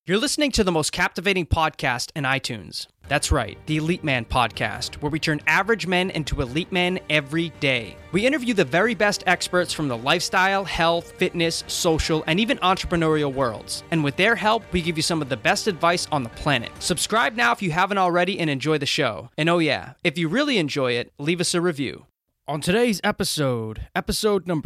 You're listening to the most captivating podcast in iTunes. That's right, the Elite Man Podcast, where we turn average men into elite men every day. We interview the very best experts from the lifestyle, health, fitness, social, and even entrepreneurial worlds. And with their help, we give you some of the best advice on the planet. Subscribe now if you haven't already and enjoy the show. And oh yeah, if you really enjoy it, leave us a review. On today's episode number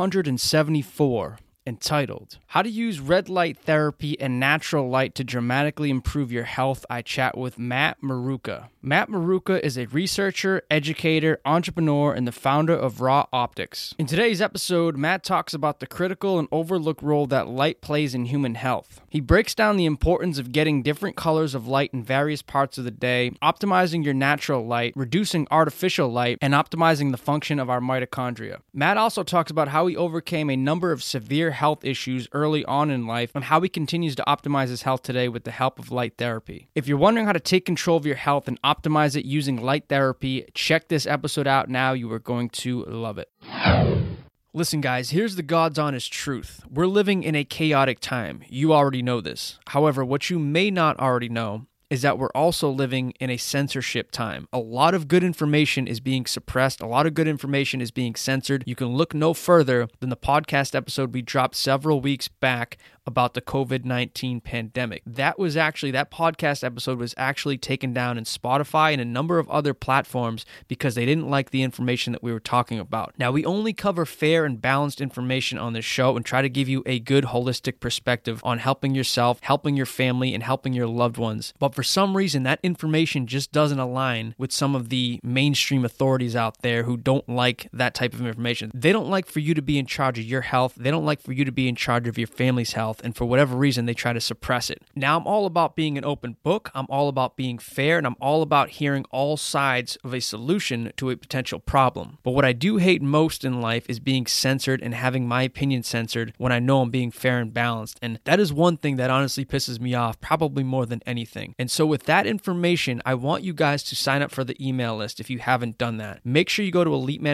274, entitled, How to Use Red Light Therapy and Natural Light to Dramatically Improve Your Health, I chat with Matt Maruca. Matt Maruca is a researcher, educator, entrepreneur, and the founder of Raw Optics. In today's episode, Matt talks about the critical and overlooked role that light plays in human health. He breaks down the importance of getting different colors of light in various parts of the day, optimizing your natural light, reducing artificial light, and optimizing the function of our mitochondria. Matt also talks about how he overcame a number of severe health issues early on in life and how he continues to optimize his health today with the help of light therapy. If you're wondering how to take control of your health and optimize it using light therapy, check this episode out now. You are going to love it. Listen, guys, here's the God's honest truth. We're living in a chaotic time. You already know this. However, what you may not already know is that we're also living in a censorship time. A lot of good information is being suppressed. A lot of good information is being censored. You can look no further than the podcast episode we dropped several weeks back about the COVID-19 pandemic. That podcast episode was actually taken down in Spotify and a number of other platforms because they didn't like the information that we were talking about. Now, we only cover fair and balanced information on this show and try to give you a good holistic perspective on helping yourself, helping your family, and helping your loved ones. But for some reason, that information just doesn't align with some of the mainstream authorities out there who don't like that type of information. They don't like for you to be in charge of your health. They don't like for you to be in charge of your family's health. And for whatever reason, they try to suppress it. Now, I'm all about being an open book. I'm all about being fair, and I'm all about hearing all sides of a solution to a potential problem. But what I do hate most in life is being censored and having my opinion censored when I know I'm being fair and balanced. And that is one thing that honestly pisses me off, probably more than anything. And so with that information, I want you guys to sign up for the email list if you haven't done that. Make sure you go to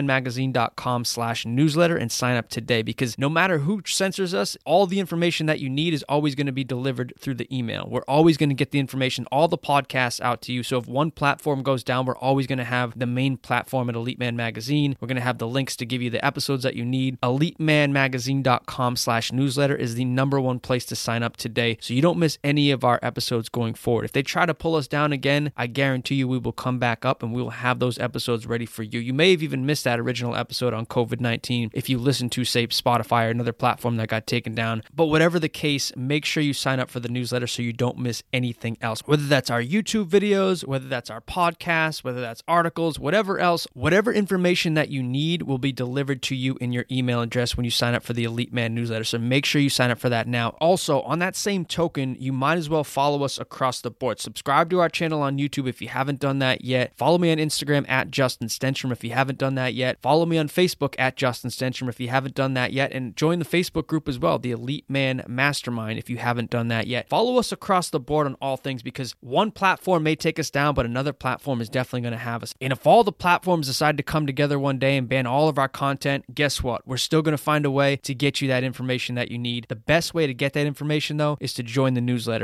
elitemanmagazine.com/newsletter and sign up today, because no matter who censors us, all the information that you need is always going to be delivered through the email. We're always going to get the information, all the podcasts out to you. So if one platform goes down, we're always going to have the main platform at Elite Man Magazine. We're going to have the links to give you the episodes that you need. elitemanmagazine.com/newsletter is the number one place to sign up today, so you don't miss any of our episodes going forward. If they try to pull us down again, I guarantee you we will come back up and we will have those episodes ready for you. You may have even missed that original episode on COVID-19 if you listen to, say, Spotify or another platform that got taken down. But whatever the case, make sure you sign up for the newsletter so you don't miss anything else. Whether that's our YouTube videos, whether that's our podcasts, whether that's articles, whatever else, whatever information that you need will be delivered to you in your email address when you sign up for the Elite Man newsletter. So make sure you sign up for that now. Also, on that same token, you might as well follow us across the board. Subscribe to our channel on YouTube if you haven't done that yet. Follow me on Instagram at Justin Stenstrom if you haven't done that yet. Follow me on Facebook at Justin Stenstrom if you haven't done that yet. And join the Facebook group as well, the Elite Man Mastermind, if you haven't done that yet. Follow us across the board on all things, because one platform may take us down, but another platform is definitely going to have us. And if all the platforms decide to come together one day and ban all of our content, guess what? We're still going to find a way to get you that information that you need. The best way to get that information, though, is to join the newsletter,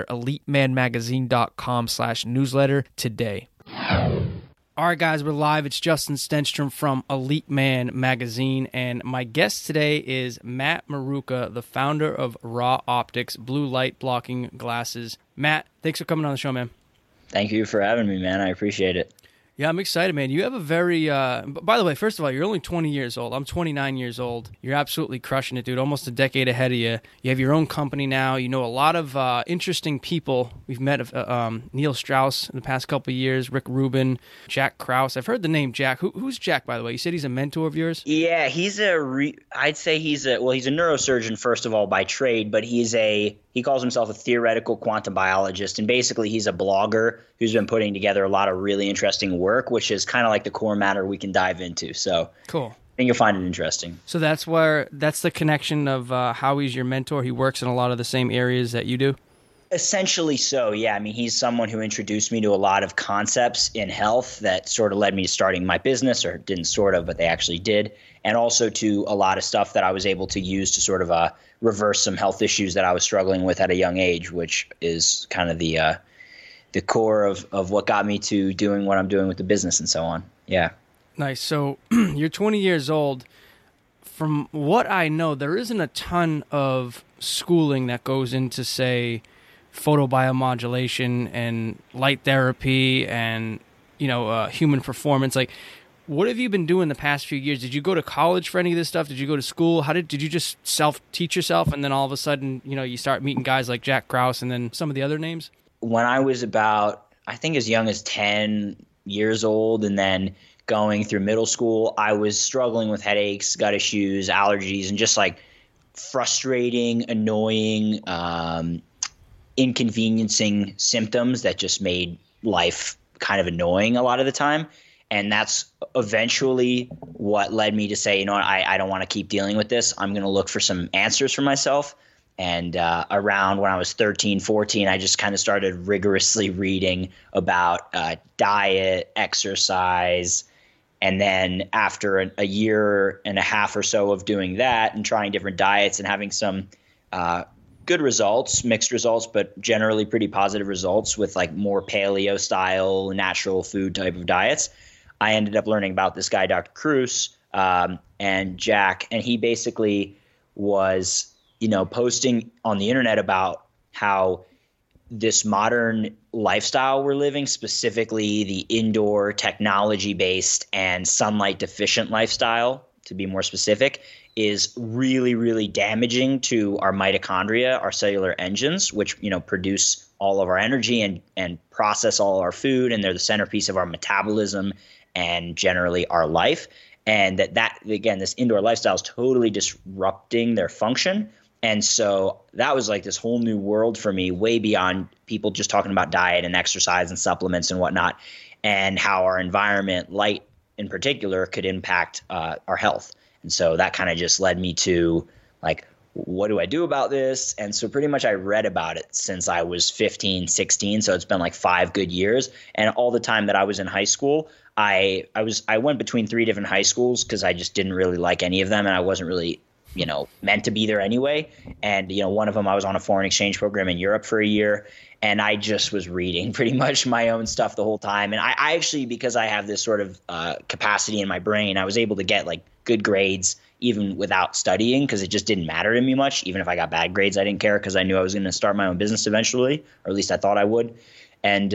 elitemanmagazine.com/newsletter today. All right, guys, we're live. It's Justin Stenstrom from Elite Man Magazine, and my guest today is Matt Maruca, the founder of Raw Optics, blue light blocking glasses. Matt, thanks for coming on the show, man. Thank you for having me, man. I appreciate it. Yeah, I'm excited, man. You have a very, by the way, first of all, you're only 20 years old. I'm 29 years old. You're absolutely crushing it, dude. Almost a decade ahead of you. You have your own company now. You know a lot of interesting people. We've met Neil Strauss in the past couple of years, Rick Rubin, Jack Krause. I've heard the name Jack. Who's Jack, by the way? You said he's a mentor of yours? Yeah, I'd say he's a neurosurgeon, first of all, by trade, but he calls himself a theoretical quantum biologist, and basically he's a blogger who's been putting together a lot of really interesting work, which is kind of like the core matter we can dive into. So cool. I think you'll find it interesting. So that's the connection of how he's your mentor. He works in a lot of the same areas that you do? Essentially so, yeah. I mean, he's someone who introduced me to a lot of concepts in health that sort of led me to starting my business, or didn't sort of, but they actually did. And also to a lot of stuff that I was able to use to sort of reverse some health issues that I was struggling with at a young age, which is kind of the core of what got me to doing what I'm doing with the business and so on. Yeah. Nice. So you're 20 years old. From what I know, there isn't a ton of schooling that goes into, say, photobiomodulation and light therapy and, human performance. Like, what have you been doing the past few years? Did you go to college for any of this stuff? Did you go to school? Did you just self-teach yourself, and then all of a sudden, you start meeting guys like Jack Krause and then some of the other names? When I was about, I think, as young as 10 years old, and then going through middle school, I was struggling with headaches, gut issues, allergies, and just like frustrating, annoying, inconveniencing symptoms that just made life kind of annoying a lot of the time. And that's eventually what led me to say, I don't want to keep dealing with this. I'm going to look for some answers for myself. And around when I was 13, 14, I just kind of started rigorously reading about diet, exercise. And then after a year and a half or so of doing that and trying different diets and having some good results, mixed results, but generally pretty positive results with like more paleo style, natural food type of diets, I ended up learning about this guy, Dr. Krause, and Jack. And he basically was, posting on the internet about how this modern lifestyle we're living, specifically the indoor technology-based and sunlight-deficient lifestyle, to be more specific, is really, really damaging to our mitochondria, our cellular engines, which, produce all of our energy and process all our food, and they're the centerpiece of our metabolism and generally our life. And that again, this indoor lifestyle is totally disrupting their function. And so that was like this whole new world for me, way beyond people just talking about diet and exercise and supplements and whatnot, and how our environment, light in particular, could impact our health. And so that kind of just led me to like, what do I do about this? And so pretty much I read about it since I was 15, 16. So it's been like 5 good years. And all the time that I was in high school, I went between 3 different high schools because I just didn't really like any of them. And I wasn't really meant to be there anyway. And, one of them, I was on a foreign exchange program in Europe for a year, and I just was reading pretty much my own stuff the whole time. And I actually, because I have this sort of capacity in my brain, I was able to get like good grades even without studying, because it just didn't matter to me much. Even if I got bad grades, I didn't care, because I knew I was going to start my own business eventually, or at least I thought I would. And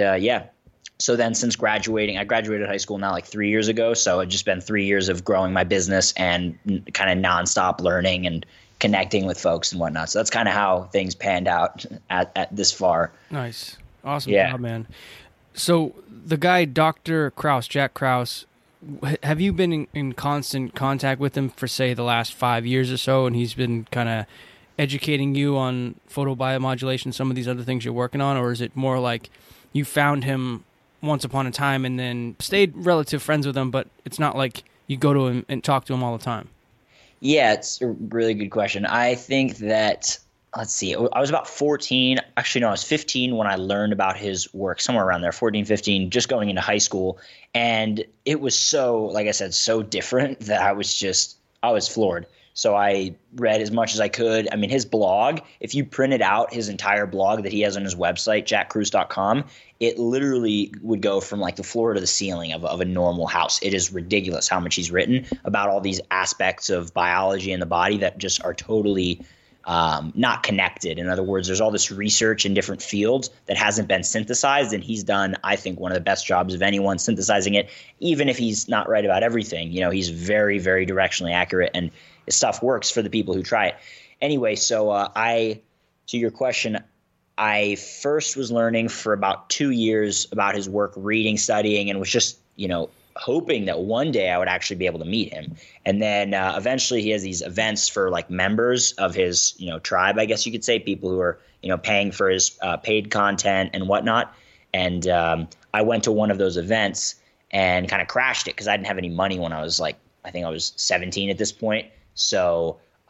so then since graduating, I graduated high school now like 3 years ago. So it's just been 3 years of growing my business and kind of nonstop learning and connecting with folks and whatnot. So that's kind of how things panned out at this far. Nice. Awesome job, man. So the guy, Dr. Krause, Jack Krause, have you been in constant contact with him for, say, the last 5 years or so, and he's been kind of educating you on photobiomodulation, some of these other things you're working on? Or is it more like you found him once upon a time and then stayed relative friends with him, but it's not like you go to him and talk to him all the time? Yeah, it's a really good question. I think that, let's see, I was about 14. Actually, no, I was 15 when I learned about his work, somewhere around there, 14, 15, just going into high school. And it was so, like I said, so different that I was floored. So I read as much as I could. I mean, his blog, if you printed out his entire blog that he has on his website, jackkrause.com, it literally would go from like the floor to the ceiling of a normal house. It is ridiculous how much he's written about all these aspects of biology in the body that just are totally not connected. In other words, there's all this research in different fields that hasn't been synthesized, and he's done, I think, one of the best jobs of anyone synthesizing it, even if he's not right about everything. He's very, very directionally accurate, and his stuff works for the people who try it. Anyway, so to your question, I first was learning for about 2 years about his work, reading, studying, and was just, hoping that one day I would actually be able to meet him. And then eventually he has these events for like members of his, tribe, I guess you could say, people who are, paying for his paid content and whatnot. And I went to one of those events and kind of crashed it because I didn't have any money when I was like, I think I was 17 at this point. So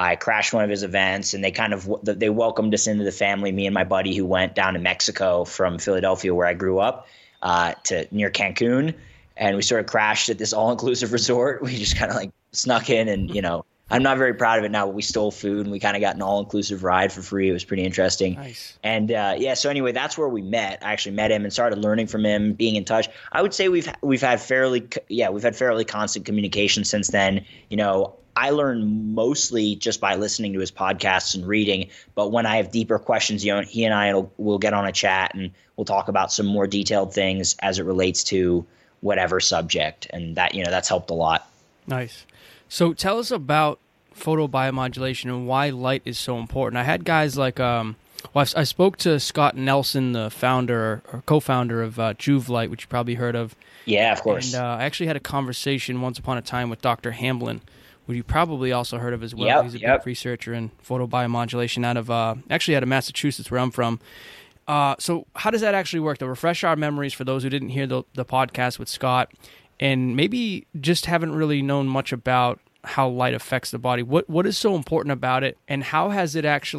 I crashed one of his events, and they welcomed us into the family, me and my buddy who went down to Mexico from Philadelphia, where I grew up, to near Cancun. And we sort of crashed at this all-inclusive resort. We just kind of like snuck in and, I'm not very proud of it now, but we stole food and we kind of got an all-inclusive ride for free. It was pretty interesting. Nice. And so anyway, that's where we met. I actually met him and started learning from him, being in touch. I would say we've had fairly constant communication since then. I learn mostly just by listening to his podcasts and reading, but when I have deeper questions, he and I will get on a chat and we'll talk about some more detailed things as it relates to whatever subject, and that that's helped a lot. Nice. So tell us about photobiomodulation and why light is so important. I had guys like I spoke to Scott Nelson, the founder or co-founder of Juve Light, which you probably heard of. Yeah, of course. And I actually had a conversation once upon a time with Dr. Hamblin, who you probably also heard of as well. Yep, He's a big researcher in photobiomodulation out of Massachusetts, where I'm from. So how does that actually work? To refresh our memories for those who didn't hear the podcast with Scott and maybe just haven't really known much about how light affects the body. What is so important about it, and how has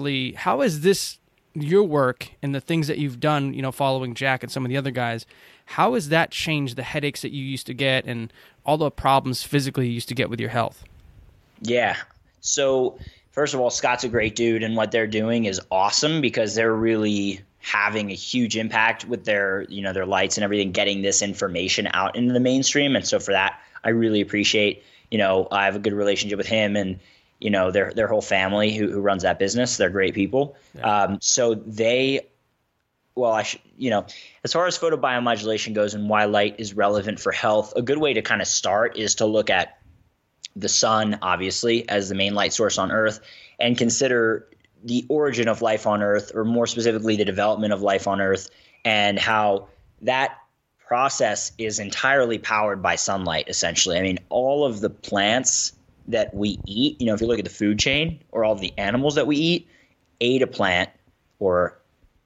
this, your work and the things that you've done, following Jack and some of the other guys, how has that changed the headaches that you used to get and all the problems physically you used to get with your health? Yeah. So first of all, Scott's a great dude, and what they're doing is awesome because they're really having a huge impact with their lights and everything, getting this information out into the mainstream. And so for that, I really appreciate, I have a good relationship with him and, their whole family who runs that business. They're great people. Yeah. So as far as photobiomodulation goes and why light is relevant for health, a good way to kind of start is to look at the sun, obviously, as the main light source on Earth, and consider the origin of life on Earth, or more specifically, the development of life on Earth, and how that process is entirely powered by sunlight, essentially. I mean, all of the plants that we eat, if you look at the food chain, or all of the animals that we eat, ate a plant, or,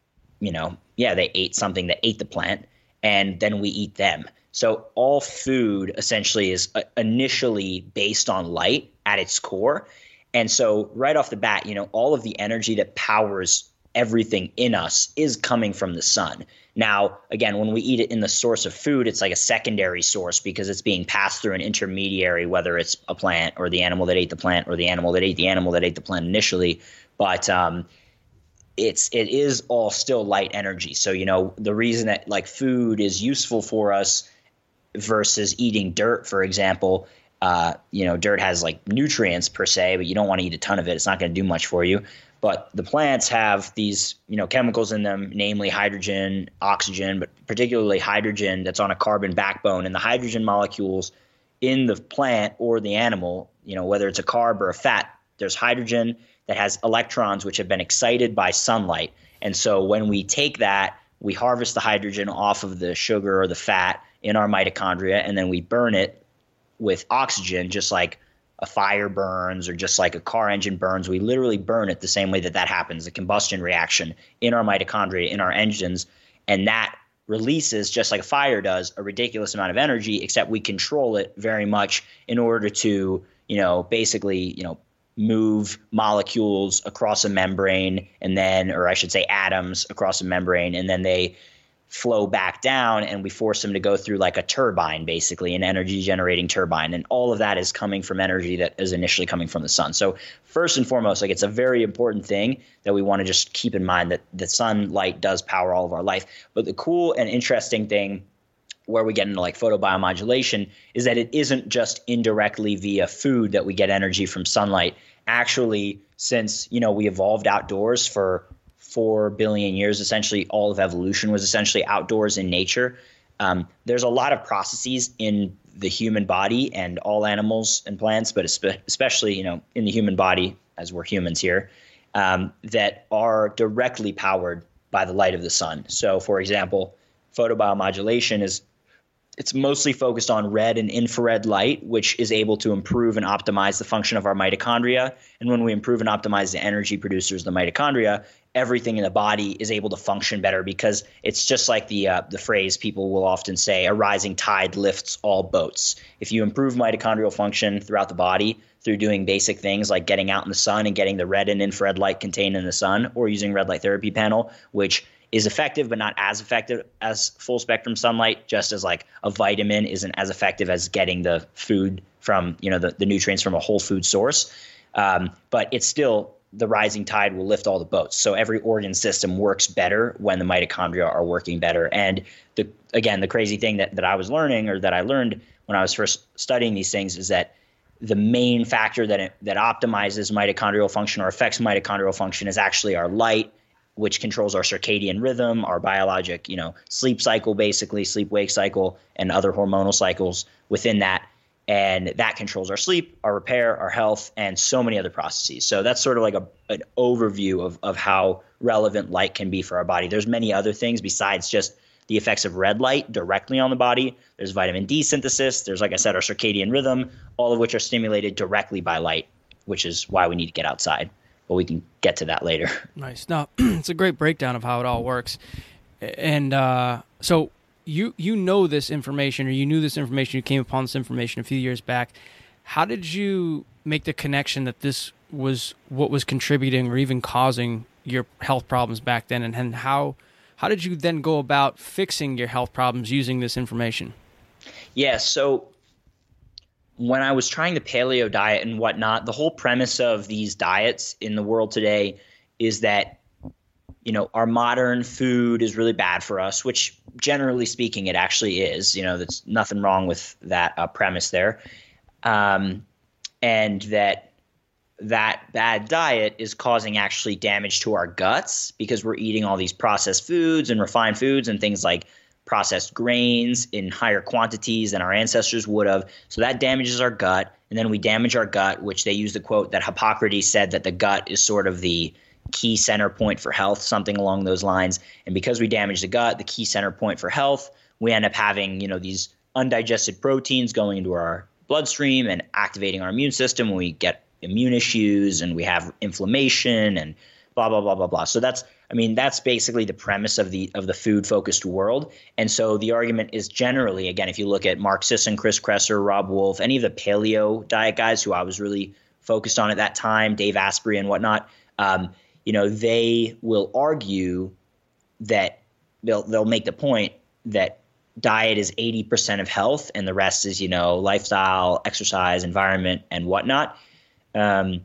they ate something that ate the plant, and then we eat them. So all food essentially is initially based on light at its core. And so right off the bat, all of the energy that powers everything in us is coming from the sun. Now, again, when we eat it in the source of food, it's like a secondary source because it's being passed through an intermediary, whether it's a plant or the animal that ate the plant or the animal that ate the animal that ate the plant initially. But it is all still light energy. So, the reason that like food is useful for us versus eating dirt, for example, dirt has like nutrients per se, but you don't want to eat a ton of it. It's not going to do much for you. But the plants have these, chemicals in them, namely hydrogen, oxygen, but particularly hydrogen that's on a carbon backbone. And the hydrogen molecules in the plant or the animal, whether it's a carb or a fat, there's hydrogen that has electrons which have been excited by sunlight. And so when we take that, we harvest the hydrogen off of the sugar or the fat in our mitochondria, and then we burn it with oxygen, just like a fire burns or just like a car engine burns. We literally burn it the same way that happens, the combustion reaction in our mitochondria, in our engines, and that releases, just like a fire does, a ridiculous amount of energy, except we control it very much in order to, basically, move molecules across a membrane or I should say atoms across a membrane, and then they flow back down and we force them to go through like a turbine, basically an energy generating turbine. And all of that is coming from energy that is initially coming from the sun. So first and foremost, it's a very important thing that we want to just keep in mind, that the sunlight does power all of our life. But the cool and interesting thing where we get into like photobiomodulation is that it isn't just indirectly via food that we get energy from sunlight. Actually, since, we evolved outdoors for 4 billion years, essentially all of evolution was essentially outdoors in nature. There's a lot of processes in the human body and all animals and plants, but especially, in the human body, as we're humans here, that are directly powered by the light of the sun. So, for example, photobiomodulation is It's mostly focused on red and infrared light, which is able to improve and optimize the function of our mitochondria. And when we improve and optimize the energy producers, the mitochondria, everything in the body is able to function better, because it's just like the phrase people will often say, a rising tide lifts all boats. If you improve mitochondrial function throughout the body through doing basic things like getting out in the sun and getting the red and infrared light contained in the sun, or using red light therapy panel, which is effective but not as effective as full spectrum sunlight, just as like a vitamin isn't as effective as getting the food from, the nutrients from a whole food source. But it's still, the rising tide will lift all the boats. So every organ system works better when the mitochondria are working better. And the crazy thing that I was learning, or that I learned when I was first studying these things, is that the main factor that optimizes mitochondrial function or affects mitochondrial function is actually our light, which controls our circadian rhythm, our biologic, sleep cycle, basically sleep-wake cycle, and other hormonal cycles within that. And that controls our sleep, our repair, our health, and so many other processes. So that's sort of like an overview of how relevant light can be for our body. There's many other things besides just the effects of red light directly on the body. There's vitamin D synthesis. There's, like I said, our circadian rhythm, all of which are stimulated directly by light, which is why we need to get outside. But we can get to that later. Nice. No, it's a great breakdown of how it all works. And so you know this information, or you knew this information, you came upon this information a few years back. How did you make the connection that this was what was contributing or even causing your health problems back then? And how did you then go about fixing your health problems using this information? Yeah, so when I was trying the paleo diet and whatnot, the whole premise of these diets in the world today is that, our modern food is really bad for us, which generally speaking, it actually is. There's nothing wrong with that premise there. And that bad diet is causing actually damage to our guts, because we're eating all these processed foods and refined foods and things like processed grains in higher quantities than our ancestors would have. So that damages our gut. And then we damage our gut, which they use the quote that Hippocrates said that the gut is sort of the key center point for health, something along those lines. And because we damage the gut, the key center point for health, we end up having, these undigested proteins going into our bloodstream and activating our immune system. We get immune issues and we have inflammation and blah, blah, blah, blah, blah. So that's basically the premise of the food-focused world. And so the argument is generally, again, if you look at Mark Sisson, Chris Kresser, Rob Wolf, any of the paleo diet guys who I was really focused on at that time, Dave Asprey and whatnot, they will argue that they'll make the point that diet is 80% of health and the rest is, lifestyle, exercise, environment, and whatnot. And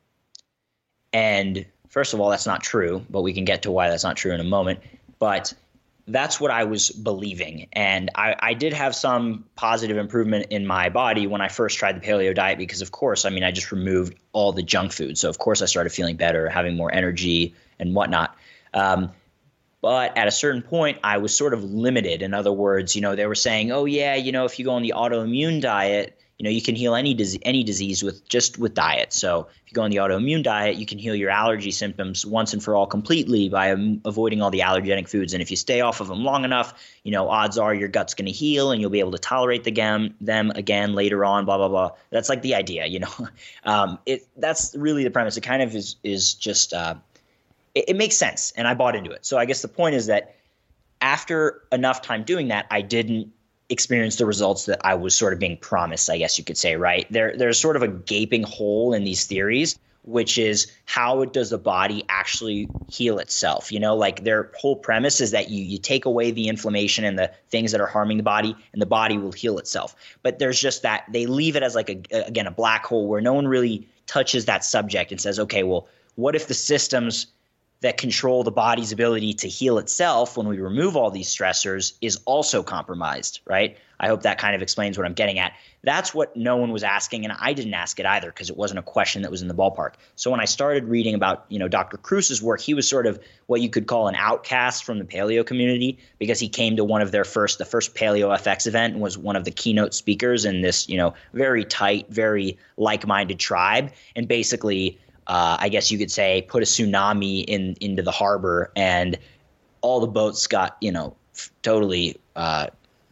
first of all, that's not true, but we can get to why that's not true in a moment. But that's what I was believing. And I did have some positive improvement in my body when I first tried the paleo diet, because of course, I just removed all the junk food. So of course I started feeling better, having more energy and whatnot. But at a certain point, I was sort of limited. In other words, they were saying, oh yeah, if you go on the autoimmune diet, you can heal any disease with diet. So if you go on the autoimmune diet, you can heal your allergy symptoms once and for all completely by avoiding all the allergenic foods. And if you stay off of them long enough, odds are your gut's going to heal and you'll be able to tolerate them again later on, blah, blah, blah. That's like the idea, that's really the premise. It kind of is just it makes sense. And I bought into it. So I guess the point is that after enough time doing that, I didn't experience the results that I was sort of being promised, I guess you could say, right? There's sort of a gaping hole in these theories, which is how does the body actually heal itself? Like their whole premise is that you take away the inflammation and the things that are harming the body and the body will heal itself. But there's just that they leave it as like a black hole where no one really touches that subject and says, okay, well, what if the systems that control the body's ability to heal itself when we remove all these stressors is also compromised, right? I hope that kind of explains what I'm getting at. That's what no one was asking, and I didn't ask it either because it wasn't a question that was in the ballpark. So when I started reading about, Dr. Krus's work, he was sort of what you could call an outcast from the paleo community because he came to the first Paleo FX event and was one of the keynote speakers in this, very tight, very like-minded tribe, and basically I guess you could say, put a tsunami into the harbor, and all the boats got, totally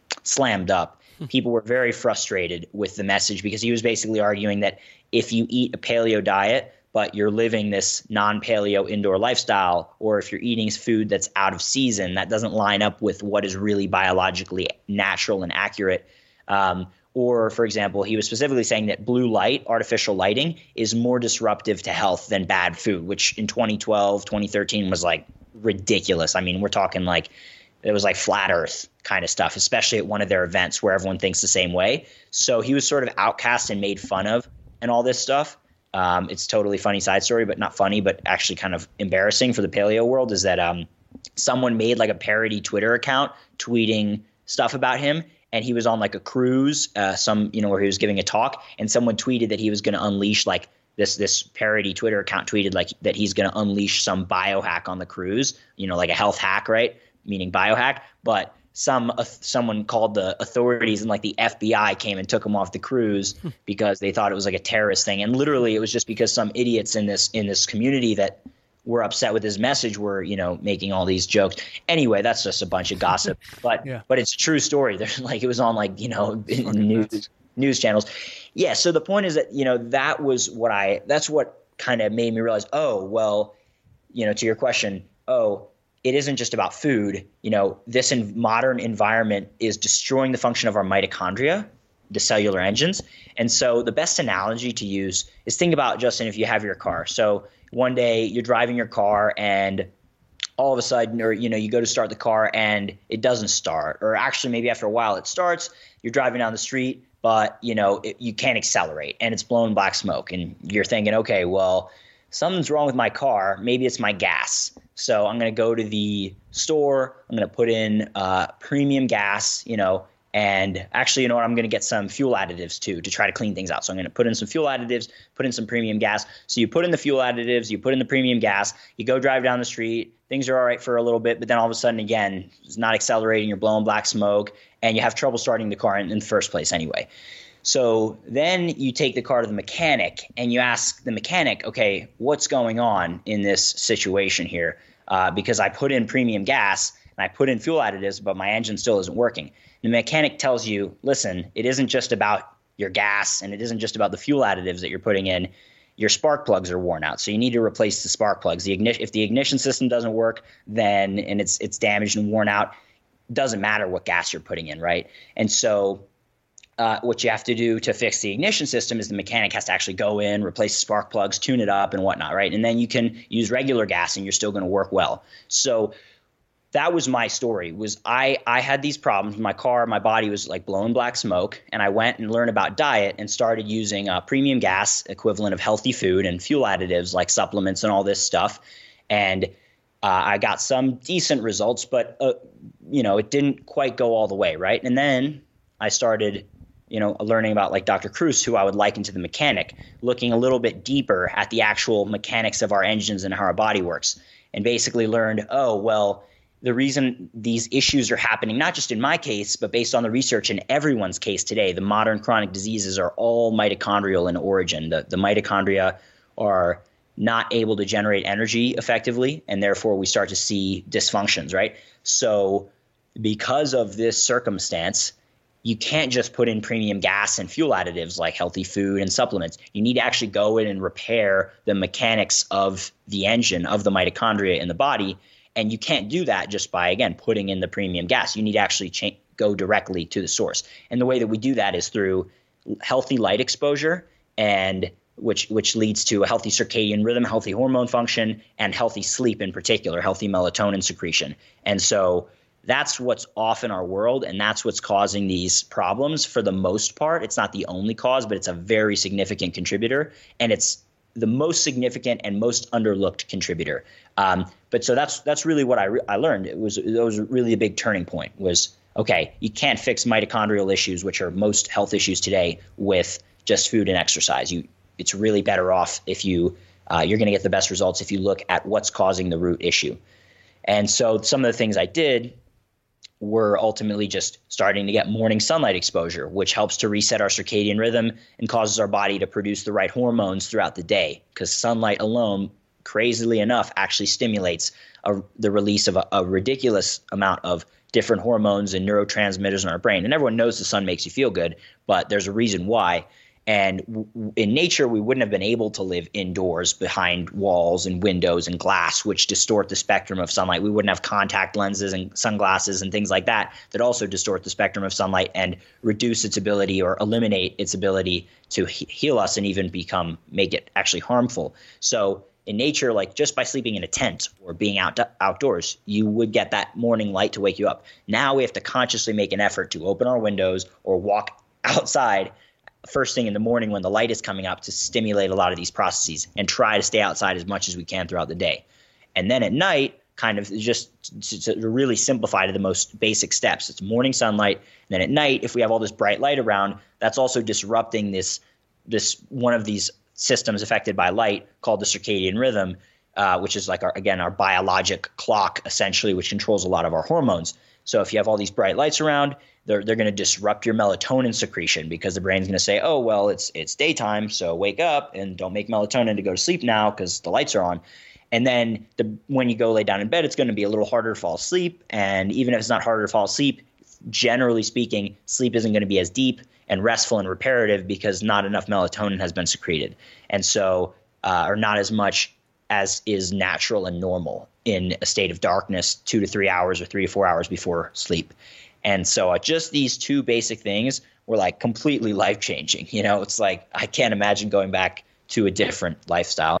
slammed up. People were very frustrated with the message because he was basically arguing that if you eat a paleo diet, but you're living this non-paleo indoor lifestyle, or if you're eating food that's out of season, that doesn't line up with what is really biologically natural and accurate. Or, for example, he was specifically saying that blue light, artificial lighting, is more disruptive to health than bad food, which in 2012, 2013 was like ridiculous. I mean, we're talking like it was like flat earth kind of stuff, especially at one of their events where everyone thinks the same way. So he was sort of outcast and made fun of and all this stuff. It's totally funny side story, but not funny, but actually kind of embarrassing for the paleo world is that someone made like a parody Twitter account tweeting stuff about him. And he was on like a cruise, where he was giving a talk, and someone tweeted that he was going to unleash like this parody Twitter account tweeted like that he's going to unleash some biohack on the cruise, like a health hack, right? Meaning biohack. But someone called the authorities and like the FBI came and took him off the cruise because they thought it was like a terrorist thing. And literally it was just because some idiots in this community that were upset with his message were, making all these jokes. Anyway, that's just a bunch of gossip, but it's a true story. There's like, it was on like, news channels. Yeah. So the point is that, that's what kind of made me realize, to your question, it isn't just about food. This modern environment is destroying the function of our mitochondria, the cellular engines. And so the best analogy to use is think about, Justin, if you have your car. So one day you're driving your car and all of a sudden, or, you go to start the car and it doesn't start, or actually maybe after a while it starts, you're driving down the street, but you can't accelerate and it's blowing black smoke. And you're thinking, okay, well, something's wrong with my car. Maybe it's my gas. So I'm going to go to the store. I'm going to put in premium gas, and actually, I'm going to get some fuel additives too to try to clean things out. So I'm going to put in some fuel additives, put in some premium gas. So you put in the fuel additives, you put in the premium gas, you go drive down the street. Things are all right for a little bit, but then all of a sudden, again, it's not accelerating. You're blowing black smoke, and you have trouble starting the car in the first place anyway. So then you take the car to the mechanic and you ask the mechanic, okay, what's going on in this situation here? Because I put in premium gas and I put in fuel additives, but my engine still isn't working. The mechanic tells you, listen, it isn't just about your gas and it isn't just about the fuel additives that you're putting in. Your spark plugs are worn out, so you need to replace the spark plugs. If the ignition system doesn't work, then and it's damaged and worn out, doesn't matter what gas you're putting in, right? And so what you have to do to fix the ignition system is the mechanic has to actually go in, replace the spark plugs, tune it up and whatnot, right? And then you can use regular gas and you're still going to work well. So that was my story. Was I had these problems. My car, my body was like blowing black smoke, and I went and learned about diet and started using premium gas, equivalent of healthy food, and fuel additives like supplements and all this stuff. And I got some decent results, but it didn't quite go all the way, right? And then I started learning about like Dr. Kruse, who I would liken to the mechanic, looking a little bit deeper at the actual mechanics of our engines and how our body works, and basically learned, the reason these issues are happening, not just in my case, but based on the research in everyone's case today, the modern chronic diseases are all mitochondrial in origin. The mitochondria are not able to generate energy effectively, and therefore we start to see dysfunctions, right? So because of this circumstance, you can't just put in premium gas and fuel additives like healthy food and supplements. You need to actually go in and repair the mechanics of the engine, of the mitochondria in the body. And you can't do that just by, again, putting in the premium gas. You need to actually go directly to the source. And the way that we do that is through healthy light exposure, and which leads to a healthy circadian rhythm, healthy hormone function, and healthy sleep in particular, healthy melatonin secretion. And so that's what's off in our world, and that's what's causing these problems for the most part. It's not the only cause, but it's a very significant contributor, and it's the most significant and most underlooked contributor. But so that's really what I learned. It was really a big turning point. Was okay, you can't fix mitochondrial issues, which are most health issues today, with just food and exercise. It's really better off if you're going to get the best results if you look at what's causing the root issue. And so some of the things I did were ultimately just starting to get morning sunlight exposure, which helps to reset our circadian rhythm and causes our body to produce the right hormones throughout the day, because sunlight alone crazily enough, actually stimulates the release of a ridiculous amount of different hormones and neurotransmitters in our brain. And everyone knows the sun makes you feel good, but there's a reason why. And in nature, we wouldn't have been able to live indoors behind walls and windows and glass, which distort the spectrum of sunlight. We wouldn't have contact lenses and sunglasses and things like that also distort the spectrum of sunlight and reduce its ability or eliminate its ability to heal us and even make it actually harmful. So in nature, like just by sleeping in a tent or being outdoors, you would get that morning light to wake you up. Now we have to consciously make an effort to open our windows or walk outside first thing in the morning when the light is coming up to stimulate a lot of these processes and try to stay outside as much as we can throughout the day. And then at night, kind of just to really simplify to the most basic steps, it's morning sunlight. And then at night, if we have all this bright light around, that's also disrupting this one of these systems affected by light called the circadian rhythm, which is like our biologic clock, essentially, which controls a lot of our hormones. So if you have all these bright lights around, they're going to disrupt your melatonin secretion because the brain's going to say, oh, well, it's daytime, so wake up and don't make melatonin to go to sleep now because the lights are on. And then when you go lay down in bed, it's going to be a little harder to fall asleep. And even if it's not harder to fall asleep, generally speaking, sleep isn't going to be as deep and restful and reparative because not enough melatonin has been secreted. And so, or not as much as is natural and normal in a state of darkness 2 to 3 hours or 3 to 4 hours before sleep. And so just these two basic things were like completely life-changing. It's like I can't imagine going back to a different lifestyle.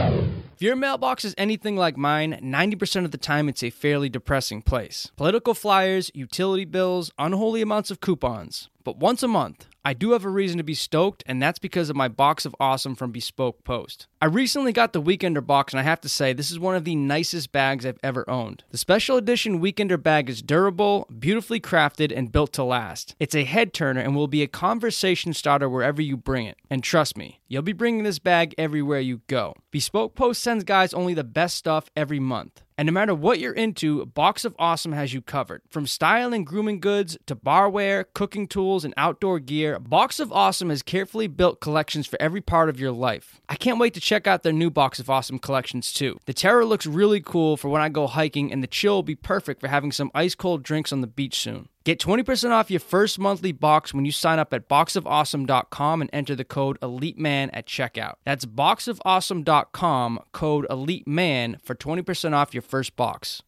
If your mailbox is anything like mine, 90% of the time it's a fairly depressing place. Political flyers, utility bills, unholy amounts of coupons. But once a month, I do have a reason to be stoked, and that's because of my box of awesome from Bespoke Post. I recently got the Weekender box, and I have to say, this is one of the nicest bags I've ever owned. The special edition Weekender bag is durable, beautifully crafted, and built to last. It's a head turner and will be a conversation starter wherever you bring it. And trust me, you'll be bringing this bag everywhere you go. Bespoke Post sends guys only the best stuff every month. And no matter what you're into, Box of Awesome has you covered. From style and grooming goods to barware, cooking tools, and outdoor gear, Box of Awesome has carefully built collections for every part of your life. I can't wait to check out their new Box of Awesome collections too. The Terra looks really cool for when I go hiking, and the Chill will be perfect for having some ice-cold drinks on the beach soon. Get 20% off your first monthly box when you sign up at boxofawesome.com and enter the code EliteMan at checkout. That's boxofawesome.com, code EliteMan for 20% off your first box.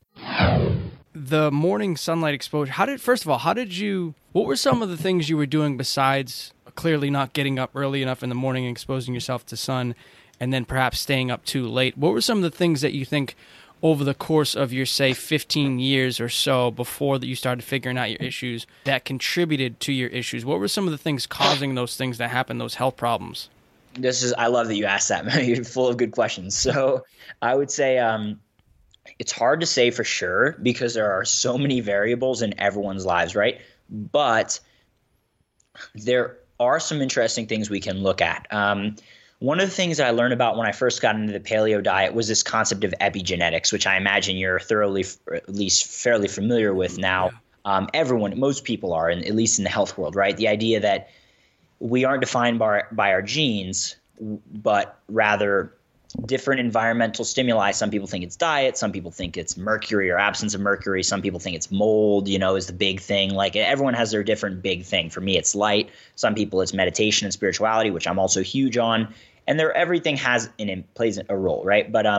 The morning sunlight exposure, what were some of the things you were doing besides clearly not getting up early enough in the morning and exposing yourself to sun and then perhaps staying up too late? What were some of the things that you think over the course of your, say, 15 years or so before that you started figuring out your issues that contributed to your issues? What were some of the things causing those things that happened, those health problems? I love that you asked that. You're full of good questions. So I would say it's hard to say for sure because there are so many variables in everyone's lives, right? But there are some interesting things we can look at. One of the things that I learned about when I first got into the paleo diet was this concept of epigenetics, which I imagine you're thoroughly, at least fairly familiar with now. Yeah. Most people are, at least in the health world, right? The idea that we aren't defined by our genes, but rather different environmental stimuli. Some people think it's diet. Some people think it's mercury or absence of mercury. Some people think it's mold, is the big thing. Like everyone has their different big thing. For me, it's light. Some people it's meditation and spirituality, which I'm also huge on. And everything plays a role, right? But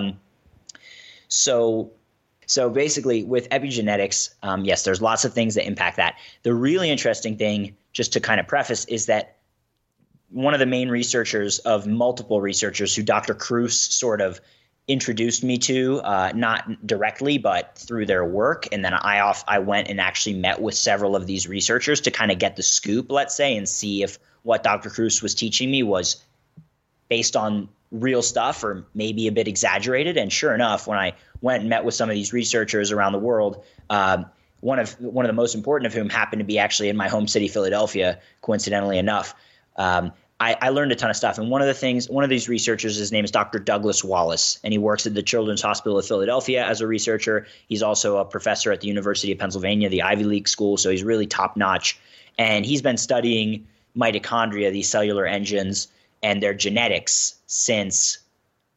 so basically with epigenetics, yes, there's lots of things that impact that. The really interesting thing, just to kind of preface, is that one of the main researchers of multiple researchers who Dr. Kruse sort of introduced me to, not directly, but through their work. And then I went and actually met with several of these researchers to kind of get the scoop, let's say, and see if what Dr. Kruse was teaching me was based on real stuff or maybe a bit exaggerated. And sure enough, when I went and met with some of these researchers around the world, one of the most important of whom happened to be actually in my home city, Philadelphia, coincidentally enough, I learned a ton of stuff. And one of these researchers, his name is Dr. Douglas Wallace, and he works at the Children's Hospital of Philadelphia as a researcher. He's also a professor at the University of Pennsylvania, the Ivy League school, so he's really top notch. And he's been studying mitochondria, these cellular engines, and their genetics since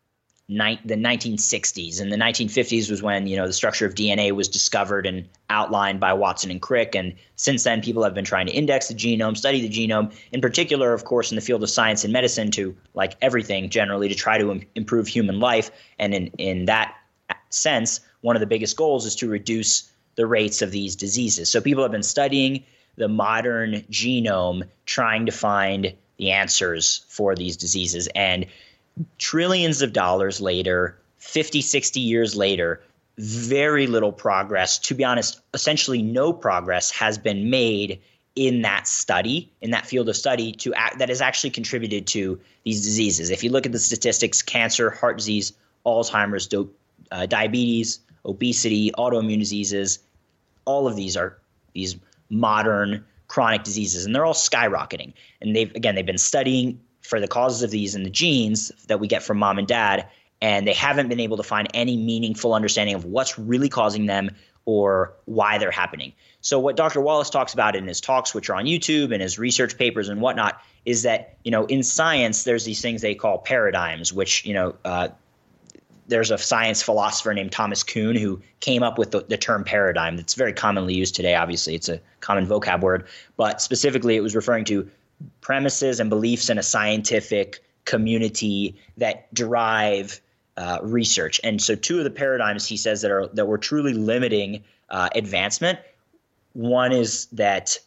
the 1960s. And the 1950s was when, the structure of DNA was discovered and outlined by Watson and Crick. And since then, people have been trying to index the genome, study the genome, in particular, of course, in the field of science and medicine to, like everything generally, to try to improve human life. And in that sense, one of the biggest goals is to reduce the rates of these diseases. So people have been studying the modern genome, trying to find the answers for these diseases. And trillions of dollars later, 50, 60 years later, very little progress, to be honest, essentially no progress has been made in that study, in that field of study that has actually contributed to these diseases. If you look at the statistics, cancer, heart disease, Alzheimer's, diabetes, obesity, autoimmune diseases, all of these are these modern chronic diseases, and they're all skyrocketing. And they've been studying for the causes of these in the genes that we get from mom and dad, and they haven't been able to find any meaningful understanding of what's really causing them or why they're happening. So what Dr. Wallace talks about in his talks, which are on YouTube, and his research papers and whatnot, is that, in science, there's these things they call paradigms, which, there's a science philosopher named Thomas Kuhn who came up with the term paradigm that's very commonly used today. Obviously, it's a common vocab word, but specifically it was referring to premises and beliefs in a scientific community that drive research. And so two of the paradigms he says that were truly limiting advancement. One is that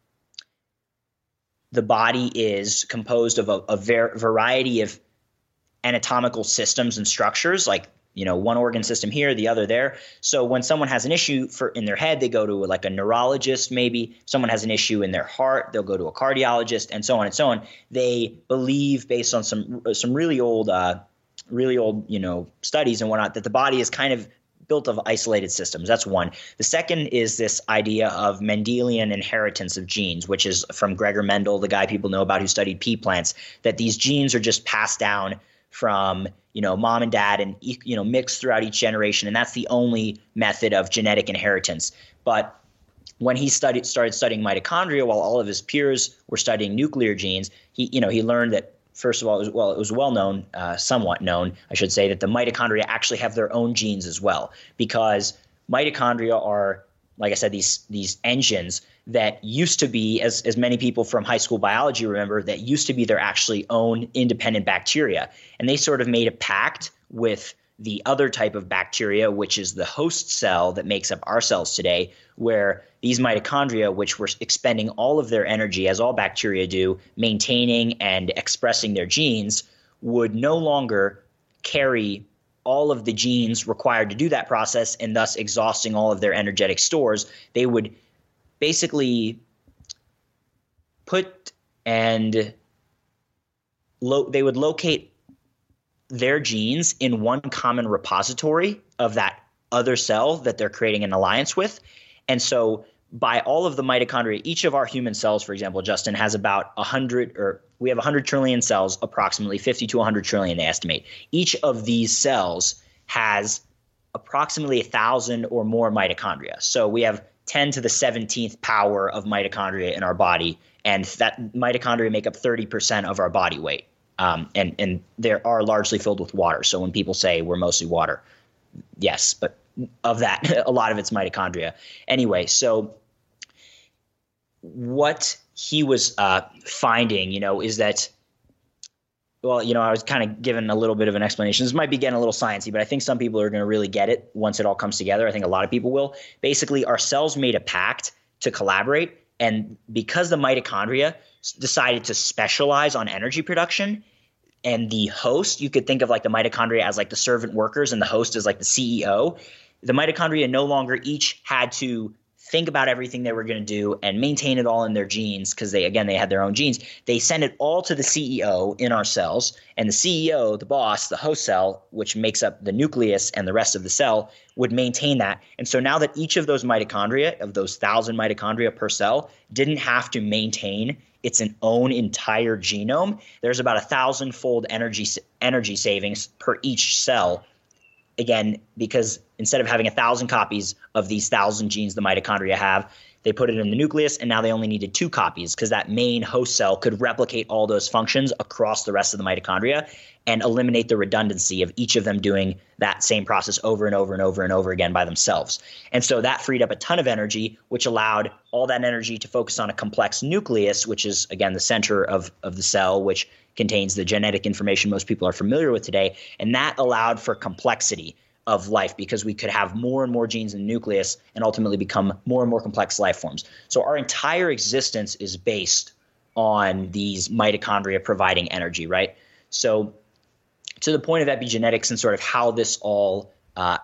the body is composed of a variety of anatomical systems and structures, like, one organ system here, the other there. So when someone has an issue in their head, they go to like a neurologist. Maybe someone has an issue in their heart, they'll go to a cardiologist, and so on and so on. They believe, based on some really old studies and whatnot, that the body is kind of built of isolated systems. That's one. The second is this idea of Mendelian inheritance of genes, which is from Gregor Mendel, the guy people know about who studied pea plants, that these genes are just passed down from mom and dad and mixed throughout each generation, and that's the only method of genetic inheritance. But when he started studying mitochondria, while all of his peers were studying nuclear genes, he learned that, first of all, it was well known, somewhat known, I should say, that the mitochondria actually have their own genes as well, because mitochondria are, like I said, these engines that used to be, as many people from high school biology remember, that used to be their actually own independent bacteria. And they sort of made a pact with the other type of bacteria, which is the host cell that makes up our cells today, where these mitochondria, which were expending all of their energy, as all bacteria do, maintaining and expressing their genes, would no longer carry all of the genes required to do that process, and thus exhausting all of their energetic stores. They would basically they would locate their genes in one common repository of that other cell that they're creating an alliance with. And so by all of the mitochondria, each of our human cells, for example, Justin, has about 100, or we have 100 trillion cells, approximately 50 to 100 trillion, they estimate. Each of these cells has approximately 1,000 or more mitochondria. So we have 10 to the 17th power of mitochondria in our body, and that mitochondria make up 30% of our body weight. And they are largely filled with water. So when people say we're mostly water, yes, but of that, a lot of it's mitochondria. Anyway, so what he was finding, is that, well, I was kind of given a little bit of an explanation. This might be getting a little sciencey, but I think some people are going to really get it once it all comes together. I think a lot of people will. Basically, our cells made a pact to collaborate, and because the mitochondria decided to specialize on energy production, and the host, you could think of like the mitochondria as like the servant workers and the host as like the CEO. The mitochondria no longer each had to think about everything they were going to do and maintain it all in their genes, because they had their own genes. They send it all to the CEO in our cells, and the CEO, the boss, the host cell, which makes up the nucleus and the rest of the cell, would maintain that. And so now that each of those mitochondria, of those 1,000 mitochondria per cell, didn't have to maintain its own entire genome, there's about 1,000-fold energy savings per each cell. Again, because instead of having 1,000 copies of these 1,000 genes the mitochondria have, They put it in the nucleus, and now they only needed 2 copies because that main host cell could replicate all those functions across the rest of the mitochondria and eliminate the redundancy of each of them doing that same process over and over and over and over again by themselves. And so that freed up a ton of energy, which allowed all that energy to focus on a complex nucleus, which is, again, the center of the cell, which contains the genetic information most people are familiar with today. And that allowed for complexity of life because we could have more and more genes in the nucleus and ultimately become more and more complex life forms. So our entire existence is based on these mitochondria providing energy, right? So to the point of epigenetics and sort of how this all,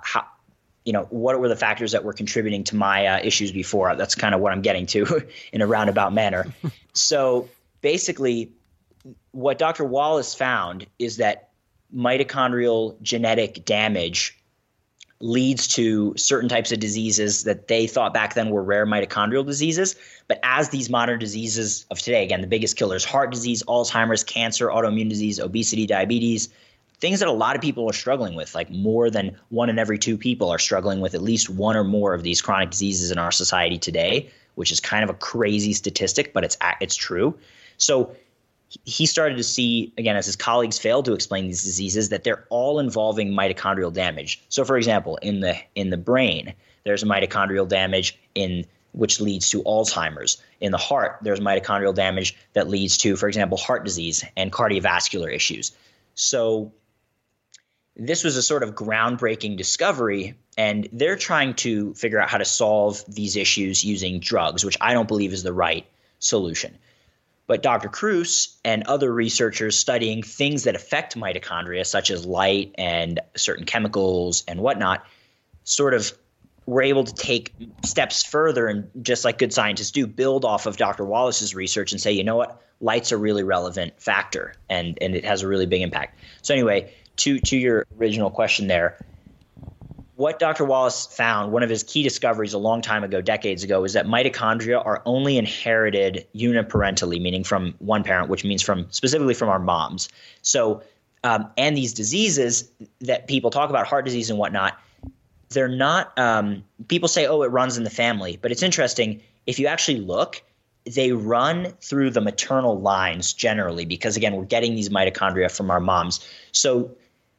what were the factors that were contributing to my issues before? That's kind of what I'm getting to in a roundabout manner. So basically, what Dr. Wallace found is that mitochondrial genetic damage leads to certain types of diseases that they thought back then were rare mitochondrial diseases. But as these modern diseases of today, again, the biggest killers, heart disease, Alzheimer's, cancer, autoimmune disease, obesity, diabetes, things that a lot of people are struggling with, like more than 1 in every 2 people are struggling with at least one or more of these chronic diseases in our society today, which is kind of a crazy statistic, but it's true. So he started to see, again, as his colleagues failed to explain these diseases, that they're all involving mitochondrial damage. So, for example, in the brain, there's mitochondrial damage which leads to Alzheimer's. In the heart, there's mitochondrial damage that leads to, for example, heart disease and cardiovascular issues. So this was a sort of groundbreaking discovery, and they're trying to figure out how to solve these issues using drugs, which I don't believe is the right solution. But Dr. Kruse and other researchers studying things that affect mitochondria, such as light and certain chemicals and whatnot, sort of were able to take steps further and, just like good scientists do, build off of Dr. Wallace's research and say, you know what, light's a really relevant factor and it has a really big impact. So anyway, to your original question there, what Dr. Wallace found, one of his key discoveries a long time ago, decades ago, is that mitochondria are only inherited uniparentally, meaning from one parent, which means specifically from our moms. So, and these diseases that people talk about, heart disease and whatnot, they're not people say, oh, it runs in the family. But it's interesting. If you actually look, they run through the maternal lines generally because, again, we're getting these mitochondria from our moms. So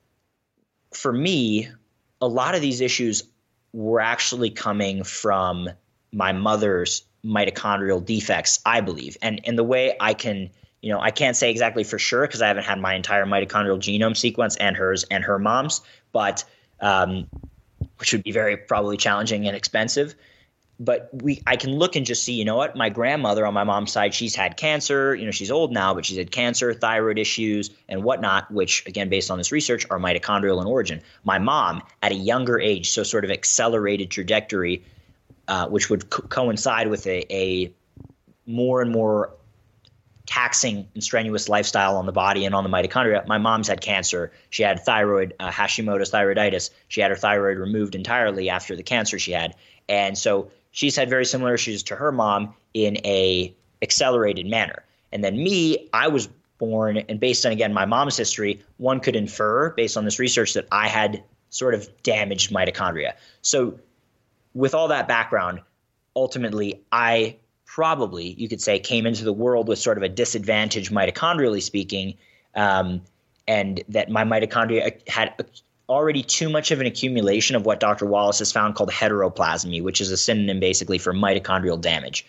for me, a lot of these issues were actually coming from my mother's mitochondrial defects, I believe. And the way I can, I can't say exactly for sure because I haven't had my entire mitochondrial genome sequence and hers and her mom's, but which would be very probably challenging and expensive. But I can look and just see, you know what, my grandmother on my mom's side, she's had cancer. She's old now, but she's had cancer, thyroid issues, and whatnot, which, again, based on this research, are mitochondrial in origin. My mom, at a younger age, so sort of accelerated trajectory, which would coincide with a more and more taxing and strenuous lifestyle on the body and on the mitochondria. My mom's had cancer. She had thyroid, Hashimoto's thyroiditis. She had her thyroid removed entirely after the cancer she had. And so she's had very similar issues to her mom in a accelerated manner. And then me, I was born, and based on, again, my mom's history, one could infer based on this research that I had sort of damaged mitochondria. So with all that background, ultimately, I probably, you could say, came into the world with sort of a disadvantage mitochondrially speaking, and that my mitochondria had already too much of an accumulation of what Dr. Wallace has found called heteroplasmy, which is a synonym basically for mitochondrial damage.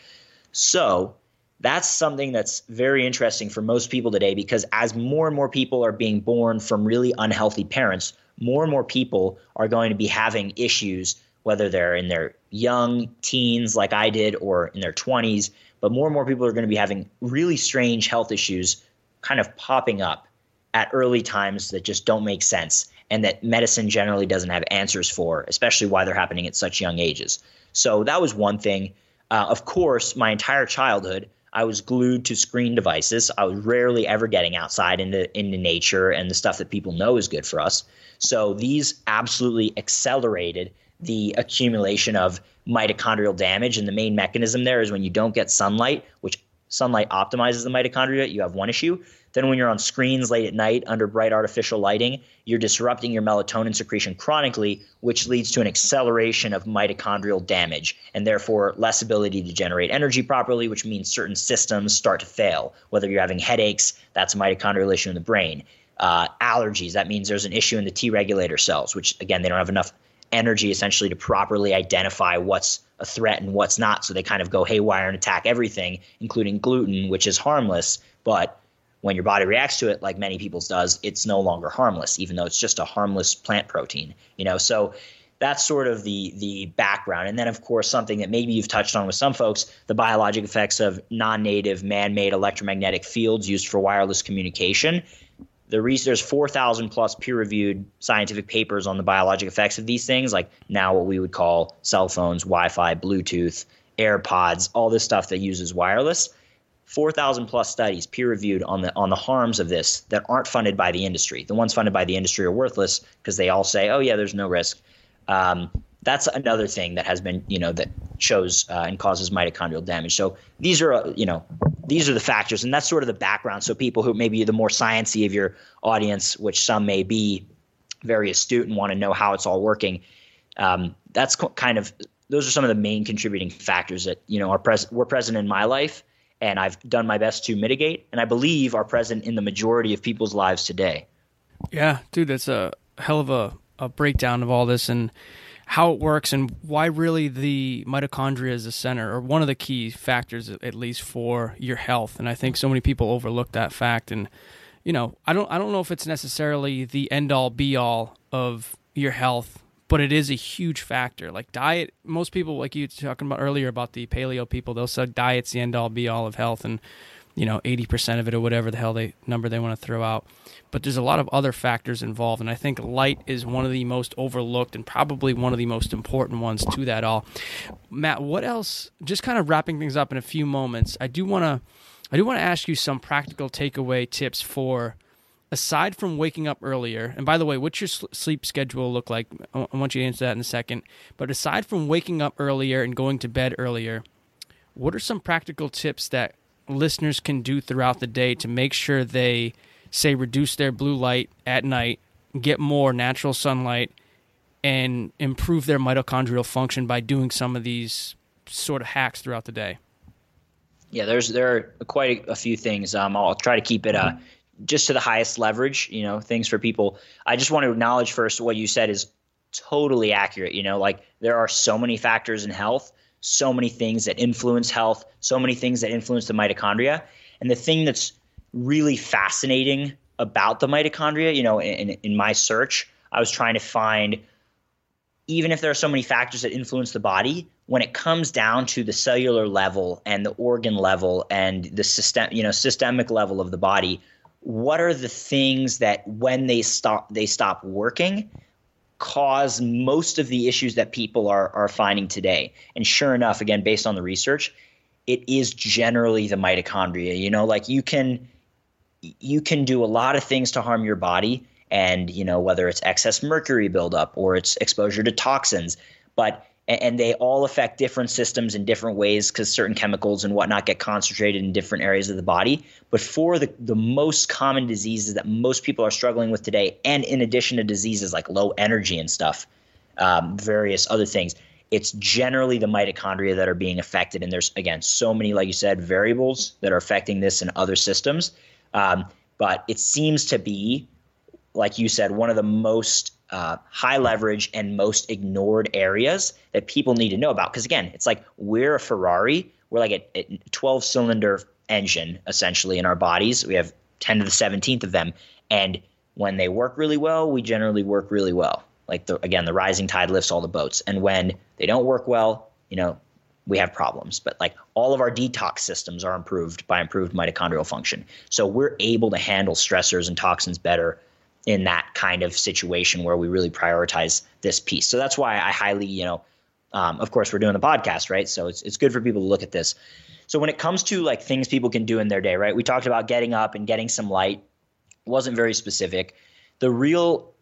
So that's something that's very interesting for most people today because as more and more people are being born from really unhealthy parents, more and more people are going to be having issues, whether they're in their young teens like I did or in their 20s, but more and more people are going to be having really strange health issues kind of popping up at early times that just don't make sense and that medicine generally doesn't have answers for, especially why they're happening at such young ages. So that was one thing. Of course, my entire childhood, I was glued to screen devices. I was rarely ever getting outside into nature and the stuff that people know is good for us. So these absolutely accelerated the accumulation of mitochondrial damage. And the main mechanism there is when you don't get sunlight, which sunlight optimizes the mitochondria, you have one issue. Then when you're on screens late at night under bright artificial lighting, you're disrupting your melatonin secretion chronically, which leads to an acceleration of mitochondrial damage and therefore less ability to generate energy properly, which means certain systems start to fail. Whether you're having headaches, that's a mitochondrial issue in the brain. Allergies, that means there's an issue in the T regulator cells, which again, they don't have enough energy essentially to properly identify what's a threat and what's not. So they kind of go haywire and attack everything, including gluten, which is harmless. But when your body reacts to it, like many people's does, it's no longer harmless, even though it's just a harmless plant protein, So that's sort of the background. And then, of course, something that maybe you've touched on with some folks, the biologic effects of non-native man-made electromagnetic fields used for wireless communication. There's 4,000 plus peer-reviewed scientific papers on the biologic effects of these things, like now what we would call cell phones, Wi-Fi, Bluetooth, AirPods, all this stuff that uses wireless. 4,000 plus studies peer-reviewed on the harms of this that aren't funded by the industry. The ones funded by the industry are worthless because they all say, oh yeah, there's no risk. That's another thing that has been, that shows and causes mitochondrial damage. So these are the factors, and that's sort of the background. So people who maybe the more sciencey of your audience, which some may be very astute and want to know how it's all working, those are some of the main contributing factors that were present in my life, and I've done my best to mitigate, and I believe are present in the majority of people's lives today. Yeah, dude, that's a hell of a breakdown of all this and how it works and why really the mitochondria is the center or one of the key factors, at least for your health. And I think so many people overlook that fact. And, I don't know if it's necessarily the end all be all of your health, but it is a huge factor. Like diet, most people, like you were talking about earlier about the paleo people, they'll say diet's the end all be all of health and 80% of it or whatever the hell number they want to throw out. But there's a lot of other factors involved, and I think light is one of the most overlooked and probably one of the most important ones to that all. Matt, what else? Just kind of wrapping things up in a few moments, I do want to ask you some practical takeaway tips for, aside from waking up earlier, and by the way, what's your sleep schedule look like? I want you to answer that in a second. But aside from waking up earlier and going to bed earlier, what are some practical tips that listeners can do throughout the day to make sure they, say, reduce their blue light at night, get more natural sunlight, and improve their mitochondrial function by doing some of these sort of hacks throughout the day? Yeah, there are quite a few things. I'll try to keep it just to the highest leverage, things for people. I just want to acknowledge first what you said is totally accurate. Like there are so many factors in health, so many things that influence health, so many things that influence the mitochondria. And the thing that's really fascinating about the mitochondria, in my search, I was trying to find, even if there are so many factors that influence the body, when it comes down to the cellular level and the organ level and the systemic level of the body, what are the things that when they stop working cause most of the issues that people are finding today? And sure enough, again, based on the research, it is generally the mitochondria. Like you can do a lot of things to harm your body, and whether it's excess mercury buildup or it's exposure to toxins, and they all affect different systems in different ways because certain chemicals and whatnot get concentrated in different areas of the body. But for the most common diseases that most people are struggling with today, and in addition to diseases like low energy and stuff, various other things, it's generally the mitochondria that are being affected. And there's, again, so many, like you said, variables that are affecting this in other systems. But it seems to be, like you said, one of the most high leverage and most ignored areas that people need to know about. Because again, it's like we're a Ferrari. We're like a 12-cylinder engine, essentially, in our bodies. We have 10 to the 17th of them. And when they work really well, we generally work really well. Like, the rising tide lifts all the boats. And when they don't work well, we have problems. But like all of our detox systems are improved by improved mitochondrial function. So we're able to handle stressors and toxins better in that kind of situation where we really prioritize this piece. So that's why I highly, of course we're doing the podcast, right? So it's good for people to look at this. So when it comes to like things people can do in their day, right? We talked about getting up and getting some light. It wasn't very specific. The real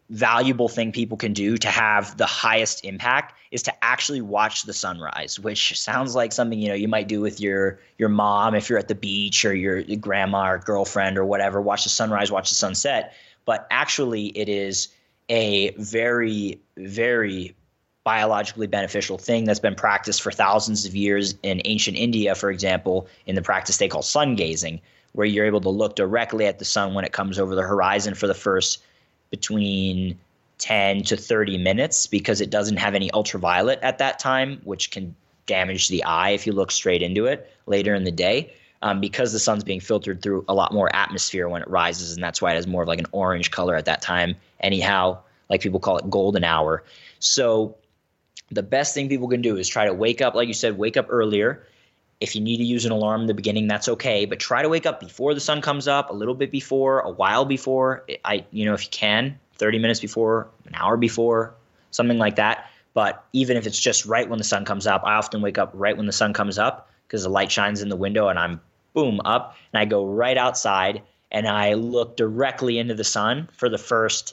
valuable thing people can do to have the highest impact is to actually watch the sunrise, which sounds like something, you might do with your mom if you're at the beach, or your grandma or girlfriend or whatever. Watch the sunrise, watch the sunset. But actually, it is a very, very biologically beneficial thing that's been practiced for thousands of years in ancient India, for example, in the practice they call sun gazing, where you're able to look directly at the sun when it comes over the horizon for the first between 10 to 30 minutes, because it doesn't have any ultraviolet at that time, which can damage the eye if you look straight into it later in the day, because the sun's being filtered through a lot more atmosphere when it rises, and that's why it has more of like an orange color at that time. Anyhow, like people call it golden hour. So the best thing people can do is try to wake up, like you said, wake up earlier. If you need to use an alarm in the beginning, that's okay. But try to wake up before the sun comes up, a little bit before, a while before. If you can, 30 minutes before, an hour before, something like that. But even if it's just right when the sun comes up, I often wake up right when the sun comes up because the light shines in the window and I'm boom up. And I go right outside and I look directly into the sun for the first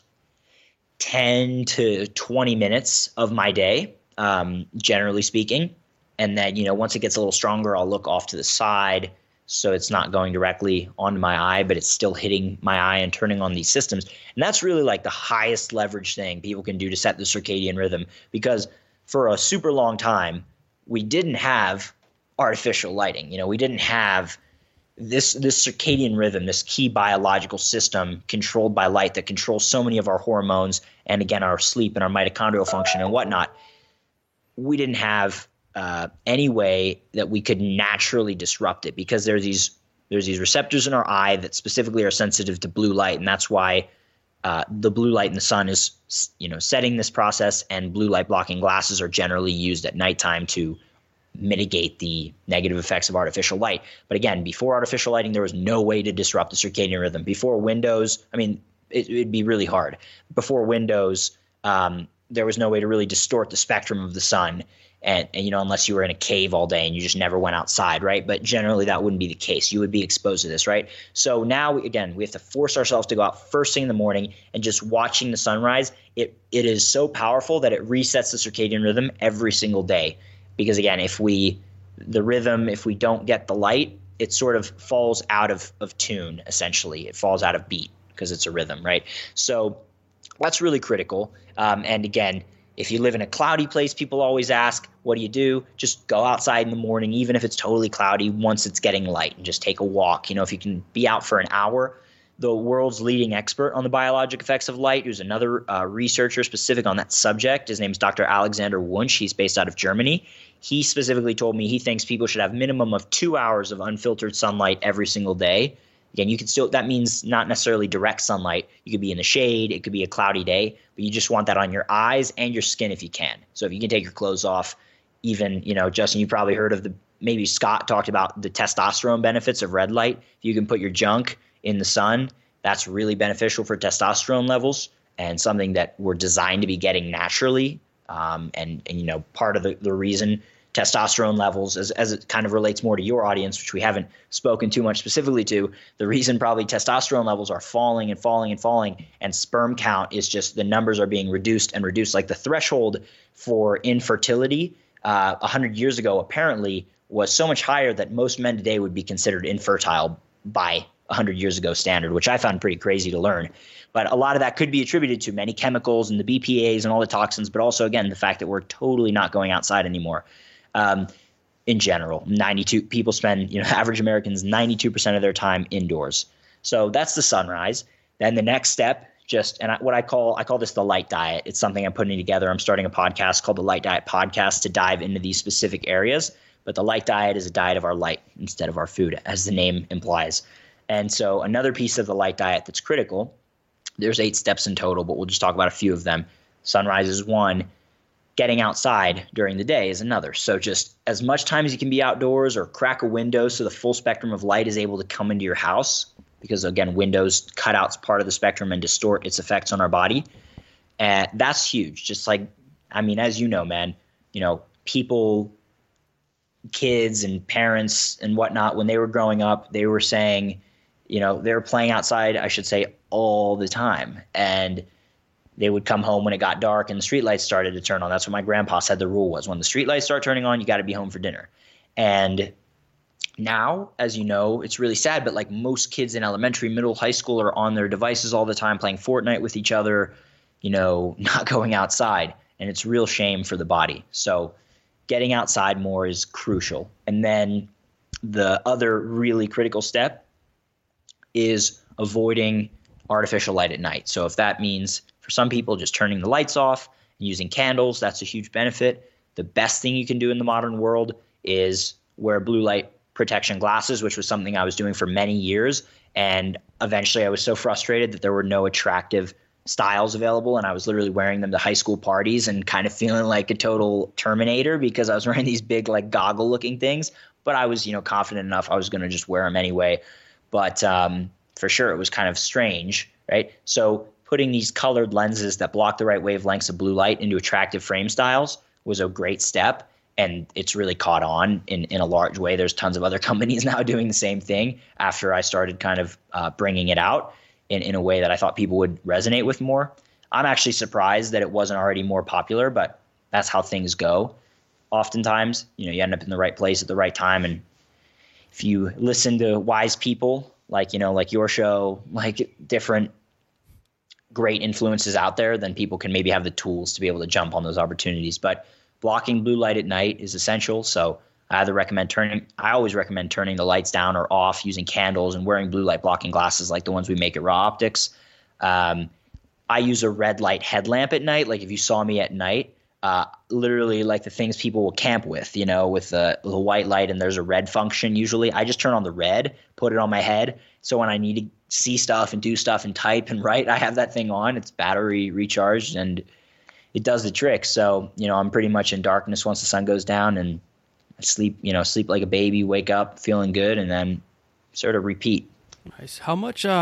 10 to 20 minutes of my day, generally speaking. And then, once it gets a little stronger, I'll look off to the side so it's not going directly onto my eye, but it's still hitting my eye and turning on these systems. And that's really like the highest leverage thing people can do to set the circadian rhythm, because for a super long time, we didn't have artificial lighting. We didn't have this circadian rhythm, this key biological system controlled by light that controls so many of our hormones and, again, our sleep and our mitochondrial function and whatnot. We didn't have any way that we could naturally disrupt it, because there's these receptors in our eye that specifically are sensitive to blue light, and that's why the blue light in the sun is setting this process, and blue light blocking glasses are generally used at nighttime to mitigate the negative effects of artificial light. But again, before artificial lighting, there was no way to disrupt the circadian rhythm. Before Windows, it'd be really hard. Before Windows, there was no way to really distort the spectrum of the sun. And unless you were in a cave all day and you just never went outside, right? But generally that wouldn't be the case. You would be exposed to this, right? So now, we have to force ourselves to go out first thing in the morning and just watching the sunrise. It is so powerful that it resets the circadian rhythm every single day. Because again, if we don't get the light, it sort of falls out of tune, essentially. It falls out of beat because it's a rhythm, right? So that's really critical. And again, if you live in a cloudy place, people always ask, what do? Just go outside in the morning, even if it's totally cloudy, once it's getting light, and just take a walk. If you can be out for an hour. The world's leading expert on the biologic effects of light, who's another researcher specific on that subject, his name's Dr. Alexander Wunsch. He's based out of Germany. He specifically told me he thinks people should have minimum of 2 hours of unfiltered sunlight every single day. Again, that means not necessarily direct sunlight. You could be in the shade. It could be a cloudy day, but you just want that on your eyes and your skin if you can. So if you can take your clothes off, even, Justin, you probably heard of maybe Scott talked about the testosterone benefits of red light. If you can put your junk in the sun, that's really beneficial for testosterone levels and something that we're designed to be getting naturally. And part of the reason testosterone levels, as it kind of relates more to your audience, which we haven't spoken too much specifically to, the reason probably testosterone levels are falling and falling and falling, and sperm count is just, the numbers are being reduced and reduced. Like the threshold for infertility 100 years ago apparently was so much higher that most men today would be considered infertile by 100 years ago standard, which I found pretty crazy to learn. But a lot of that could be attributed to many chemicals and the BPAs and all the toxins, but also, again, the fact that we're totally not going outside anymore. In general, 92 people spend, average Americans, 92% of their time indoors. So that's the sunrise. Then the next step, I call this the light diet. It's something I'm putting together. I'm starting a podcast called the Light Diet Podcast to dive into these specific areas. But the light diet is a diet of our light instead of our food, as the name implies. And so another piece of the light diet that's critical, there's 8 steps in total, but we'll just talk about a few of them. Sunrise is one. Getting outside during the day is another. So just as much time as you can be outdoors, or crack a window so the full spectrum of light is able to come into your house, because again, windows cut out part of the spectrum and distort its effects on our body. And that's huge. Just like, as you know, man, people, kids and parents and whatnot, when they were growing up, they were saying, they were playing outside, I should say, all the time. And they would come home when it got dark and the streetlights started to turn on. That's what my grandpa said the rule was. When the streetlights start turning on, you got to be home for dinner. And now, as you know, it's really sad, but like most kids in elementary, middle, high school are on their devices all the time, playing Fortnite with each other, not going outside. And it's a real shame for the body. So getting outside more is crucial. And then the other really critical step is avoiding artificial light at night. So if that means for some people just turning the lights off and using candles, that's a huge benefit. The best thing you can do in the modern world is wear blue light protection glasses, which was something I was doing for many years. And eventually I was so frustrated that there were no attractive styles available, and I was literally wearing them to high school parties and kind of feeling like a total Terminator because I was wearing these big like goggle looking things. But I was, confident enough I was going to just wear them anyway. But for sure it was kind of strange, right? So putting these colored lenses that block the right wavelengths of blue light into attractive frame styles was a great step. And it's really caught on in a large way. There's tons of other companies now doing the same thing after I started kind of bringing it out in a way that I thought people would resonate with more. I'm actually surprised that it wasn't already more popular, but that's how things go. Oftentimes, you end up in the right place at the right time. And if you listen to wise people like your show, like different great influences out there, then people can maybe have the tools to be able to jump on those opportunities. But blocking blue light at night is essential. So I always recommend turning the lights down or off, using candles and wearing blue light blocking glasses like the ones we make at Raw Optics. I use a red light headlamp at night. Like if you saw me at night, literally like the things people will camp with, with the white light and there's a red function usually. I just turn on the red, put it on my head. So when I need to see stuff and do stuff and type and write, I have that thing on. It's battery recharged and it does the trick. So, I'm pretty much in darkness once the sun goes down and I sleep like a baby, wake up feeling good, and then sort of repeat. Nice. How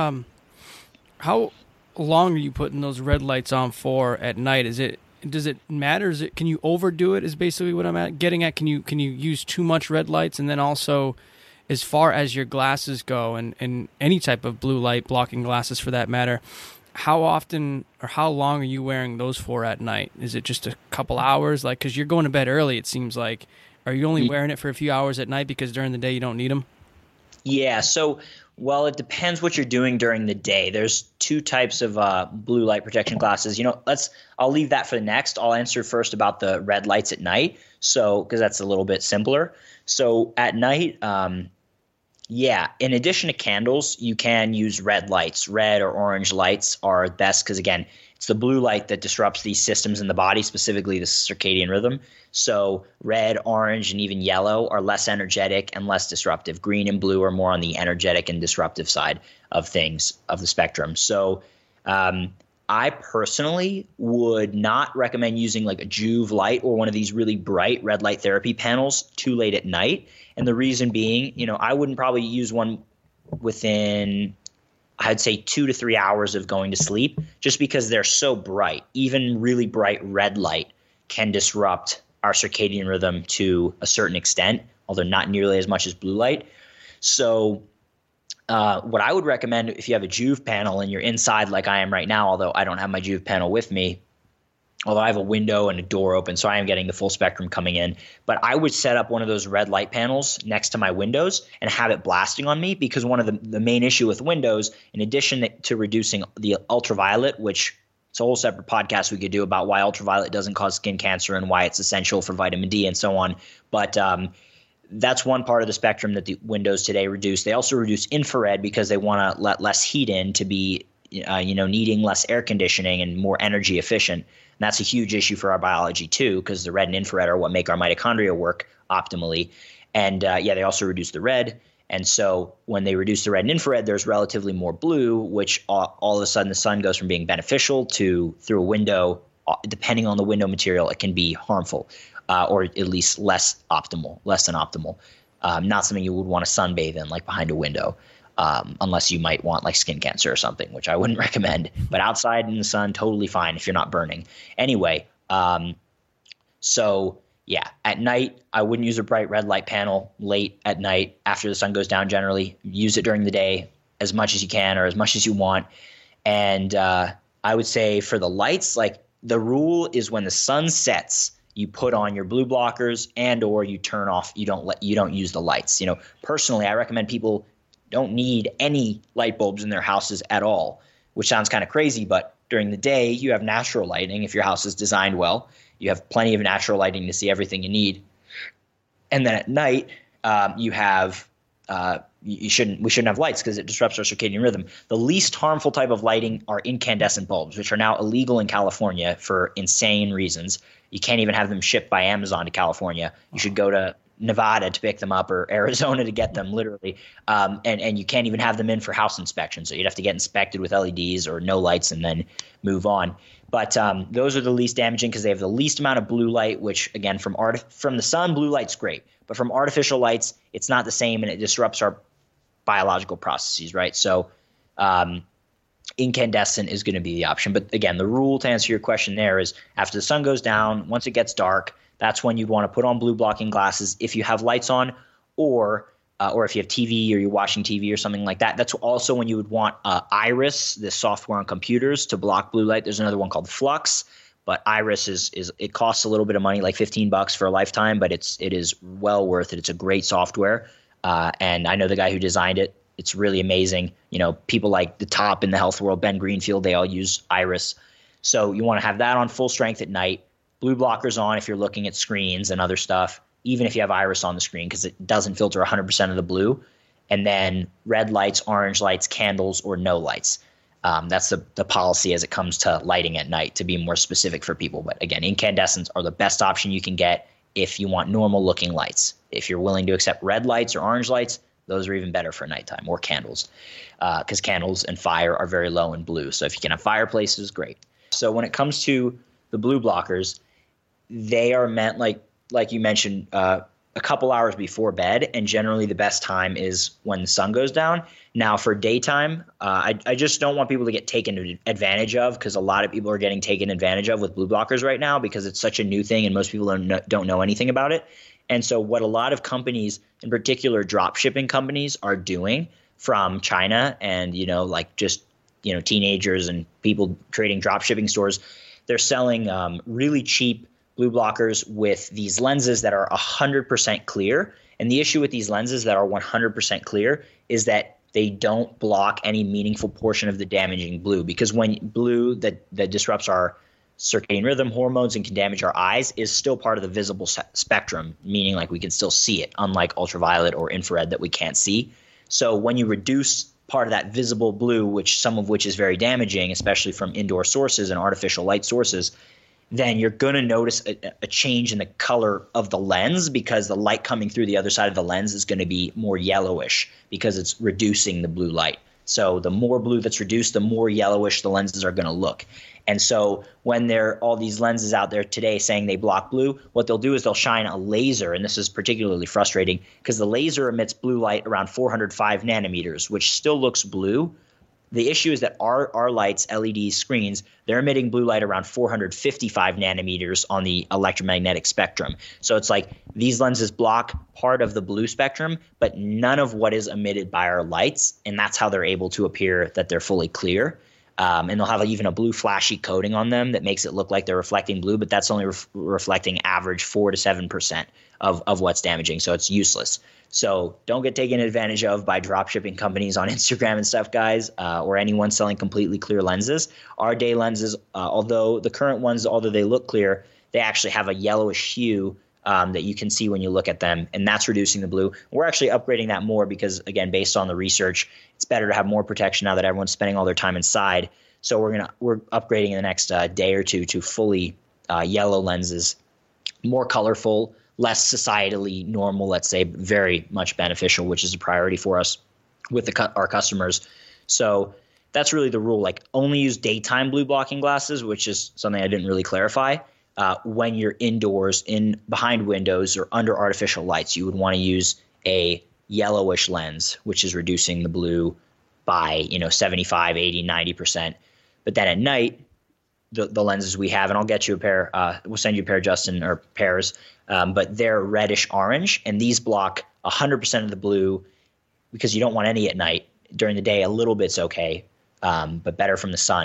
long are you putting those red lights on for at night? Does it matter? Can you overdo it is basically what I'm getting at. Can you use too much red lights? And then also, as far as your glasses go and any type of blue light blocking glasses for that matter, how often or how long are you wearing those for at night? Is it just a couple hours? Like, because you're going to bed early, it seems like. Are you only wearing it for a few hours at night because during the day you don't need them? Yeah. So, it depends what you're doing during the day. There's two types of blue light protection glasses. I'll leave that for the next. I'll answer first about the red lights at night. So, because that's a little bit simpler. So at night, in addition to candles, you can use red lights. Red or orange lights are best because, again, it's the blue light that disrupts these systems in the body, specifically the circadian rhythm. So red, orange, and even yellow are less energetic and less disruptive. Green and blue are more on the energetic and disruptive side of things, of the spectrum. So I personally would not recommend using like a Joovv light or one of these really bright red light therapy panels too late at night. And the reason being, I wouldn't probably use one within, I'd say 2 to 3 hours of going to sleep, just because they're so bright. Even really bright red light can disrupt our circadian rhythm to a certain extent, although not nearly as much as blue light. So what I would recommend, if you have a Joovv panel and you're inside like I am right now, although I don't have my Joovv panel with me, although I have a window and a door open, so I am getting the full spectrum coming in. But I would set up one of those red light panels next to my windows and have it blasting on me, because one of the main issue with windows, in addition to reducing the ultraviolet, which it's a whole separate podcast we could do about why ultraviolet doesn't cause skin cancer and why it's essential for vitamin D and so on. But that's one part of the spectrum that the windows today reduce. They also reduce infrared because they want to let less heat in to be needing less air conditioning and more energy efficient. And that's a huge issue for our biology too, because the red and infrared are what make our mitochondria work optimally. And they also reduce the red. And so when they reduce the red and infrared, there's relatively more blue, which all of a sudden the sun goes from being beneficial to, through a window, depending on the window material, it can be harmful, or at least less than optimal. Not something you would want to sunbathe in, like behind a window. Unless you might want like skin cancer or something, which I wouldn't recommend. But outside in the sun, totally fine if you're not burning. Anyway, at night, I wouldn't use a bright red light panel late at night after the sun goes down generally. Use it during the day as much as you can or as much as you want. And I would say for the lights, like the rule is when the sun sets, you put on your blue blockers and or you turn off. You don't use the lights. Personally, I recommend people don't need any light bulbs in their houses at all, which sounds kind of crazy, but during the day you have natural lighting. If your house is designed well, you have plenty of natural lighting to see everything you need. And then at night, you have we shouldn't have lights because it disrupts our circadian rhythm. The least harmful type of lighting are incandescent bulbs, which are now illegal in California for insane reasons. You can't even have them shipped by Amazon to California. You should go to Nevada to pick them up or Arizona to get them, literally. And you can't even have them in for house inspection. So you'd have to get inspected with LEDs or no lights and then move on. But those are the least damaging because they have the least amount of blue light, which, again, from the sun, blue light's great. But from artificial lights, it's not the same, and it disrupts our biological processes, right? So incandescent is going to be the option. But again, the rule to answer your question there is after the sun goes down, once it gets dark, that's when you'd want to put on blue blocking glasses if you have lights on, or if you have TV or you're watching TV or something like that. That's also when you would want Iris, the software on computers, to block blue light. There's another one called Flux, but Iris is it costs a little bit of money, like $15 for a lifetime, but it is well worth it. It's a great software, and I know the guy who designed it. It's really amazing. People like the top in the health world, Ben Greenfield, they all use Iris. So you want to have that on full strength at night. Blue blockers on if you're looking at screens and other stuff, even if you have Iris on the screen, because it doesn't filter 100% of the blue. And then red lights, orange lights, candles, or no lights. That's the policy as it comes to lighting at night, to be more specific for people. But again, incandescents are the best option you can get if you want normal looking lights. If you're willing to accept red lights or orange lights, those are even better for nighttime, or candles, because candles and fire are very low in blue. So if you can have fireplaces, great. So when it comes to the blue blockers, they are meant, like you mentioned, a couple hours before bed, and generally the best time is when the sun goes down. Now for daytime, I just don't want people to get taken advantage of, because a lot of people are getting taken advantage of with blue blockers right now because it's such a new thing and most people don't know anything about it. And so what a lot of companies, in particular drop shipping companies, are doing from China and, teenagers and people trading drop shipping stores, they're selling really cheap blue blockers with these lenses that are 100% clear. And the issue with these lenses that are 100% clear is that they don't block any meaningful portion of the damaging blue, because when blue that disrupts our circadian rhythm, hormones, and can damage our eyes is still part of the visible spectrum, meaning like we can still see it, unlike ultraviolet or infrared that we can't see. So when you reduce part of that visible blue, some of which is very damaging, especially from indoor sources and artificial light sources, then you're going to notice a change in the color of the lens, because the light coming through the other side of the lens is going to be more yellowish because it's reducing the blue light. So the more blue that's reduced, the more yellowish the lenses are going to look. And so when there are all these lenses out there today saying they block blue, what they'll do is they'll shine a laser, and this is particularly frustrating because the laser emits blue light around 405 nanometers, which still looks blue. The issue is that our lights, LED screens, they're emitting blue light around 455 nanometers on the electromagnetic spectrum. So it's like these lenses block part of the blue spectrum, but none of what is emitted by our lights, and that's how they're able to appear that they're fully clear. And they'll have even a blue flashy coating on them that makes it look like they're reflecting blue, but that's only reflecting average 4 to 7% of what's damaging, so it's useless. So don't get taken advantage of by drop shipping companies on Instagram and stuff, guys, or anyone selling completely clear lenses. Our day lenses, although the current ones, although they look clear, they actually have a yellowish hue that you can see when you look at them, and that's reducing the blue. We're actually upgrading that more because, again, based on the research, it's better to have more protection now that everyone's spending all their time inside. So we're upgrading in the next day or two to fully yellow lenses, more colorful, less societally normal, let's say, but very much beneficial, which is a priority for us with our customers. So that's really the rule. Like, only use daytime blue blocking glasses, which is something I didn't really clarify. When you're indoors, behind windows or under artificial lights, you would want to use a yellowish lens, which is reducing the blue by 75, 80, 90%. But then at night, the lenses we have, and I'll get you a pair, we'll send you a pair, Justin, or pairs, but they're reddish orange, and these block 100% of the blue because you don't want any at night. During the day, a little bit's okay, but better from the sun.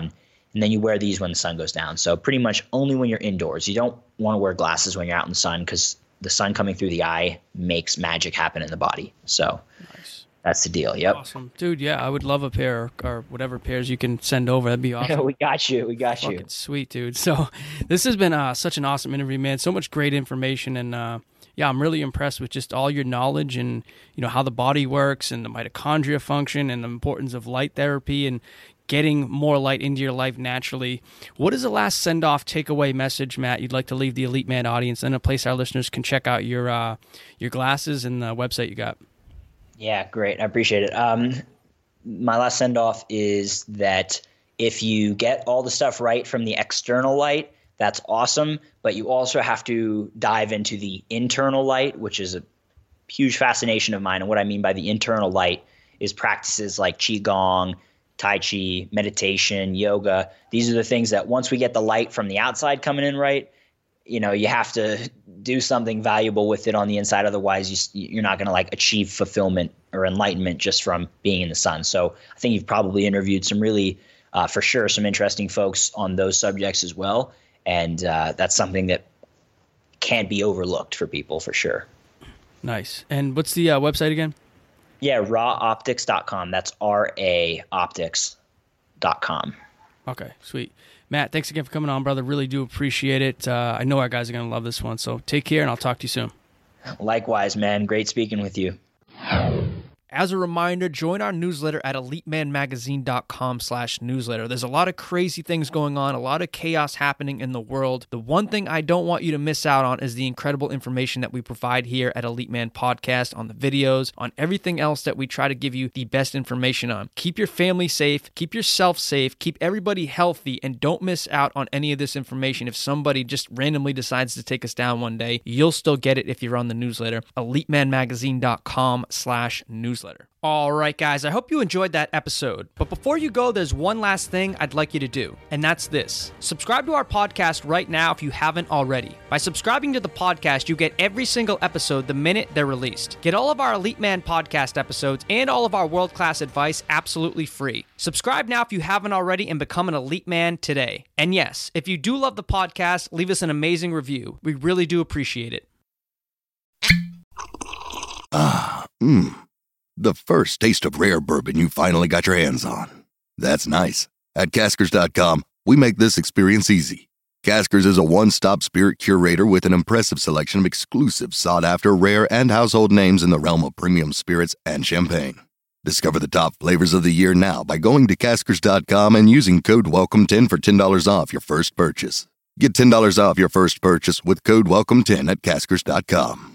And then you wear these when the sun goes down. So pretty much only when you're indoors. You don't want to wear glasses when you're out in the sun because the sun coming through the eye makes magic happen in the body. So nice. That's the deal. Yep. Awesome. Dude, yeah, I would love a pair or whatever pairs you can send over. That'd be awesome. We got you. Fucking sweet, dude. So this has been such an awesome interview, man. So much great information. And yeah, I'm really impressed with just all your knowledge and, you know, how the body works and the mitochondria function and the importance of light therapy and getting more light into your life naturally. What is the last send-off takeaway message, Matt, you'd like to leave the Elite Man audience and a place our listeners can check out your glasses and the website you got? Yeah, great. I appreciate it. My last send-off is that if you get all the stuff right from the external light, that's awesome, but you also have to dive into the internal light, which is a huge fascination of mine. And what I mean by the internal light is practices like Qigong, Tai Chi, meditation, yoga. These are the things that once we get the light from the outside coming in right, you know, you have to do something valuable with it on the inside. Otherwise, you're not going to like achieve fulfillment or enlightenment just from being in the sun. So I think you've probably interviewed some really, for sure, some interesting folks on those subjects as well. And that's something that can't be overlooked for people for sure. Nice. And what's the website again? Yeah, rawoptics.com. That's raoptics.com. Okay, sweet. Matt, thanks again for coming on, brother. Really do appreciate it. I know our guys are going to love this one. So take care, and I'll talk to you soon. Likewise, man. Great speaking with you. As a reminder, join our newsletter at elitemanmagazine.com/newsletter. There's a lot of crazy things going on, a lot of chaos happening in the world. The one thing I don't want you to miss out on is the incredible information that we provide here at Elite Man Podcast, on the videos, on everything else that we try to give you the best information on. Keep your family safe, keep yourself safe, keep everybody healthy, and don't miss out on any of this information. If somebody just randomly decides to take us down one day, you'll still get it if you're on the newsletter, elitemanmagazine.com/newsletter. All right, guys, I hope you enjoyed that episode. But before you go, there's one last thing I'd like you to do, and that's this. Subscribe to our podcast right now if you haven't already. By subscribing to the podcast, you get every single episode the minute they're released. Get all of our Elite Man podcast episodes and all of our world-class advice absolutely free. Subscribe now if you haven't already and become an Elite Man today. And yes, if you do love the podcast, leave us an amazing review. We really do appreciate it. The first taste of rare bourbon you finally got your hands on. That's nice. At Caskers.com, we make this experience easy. Caskers is a one-stop spirit curator with an impressive selection of exclusive, sought-after, rare, and household names in the realm of premium spirits and champagne. Discover the top flavors of the year now by going to Caskers.com and using code WELCOME10 for $10 off your first purchase. Get $10 off your first purchase with code WELCOME10 at Caskers.com.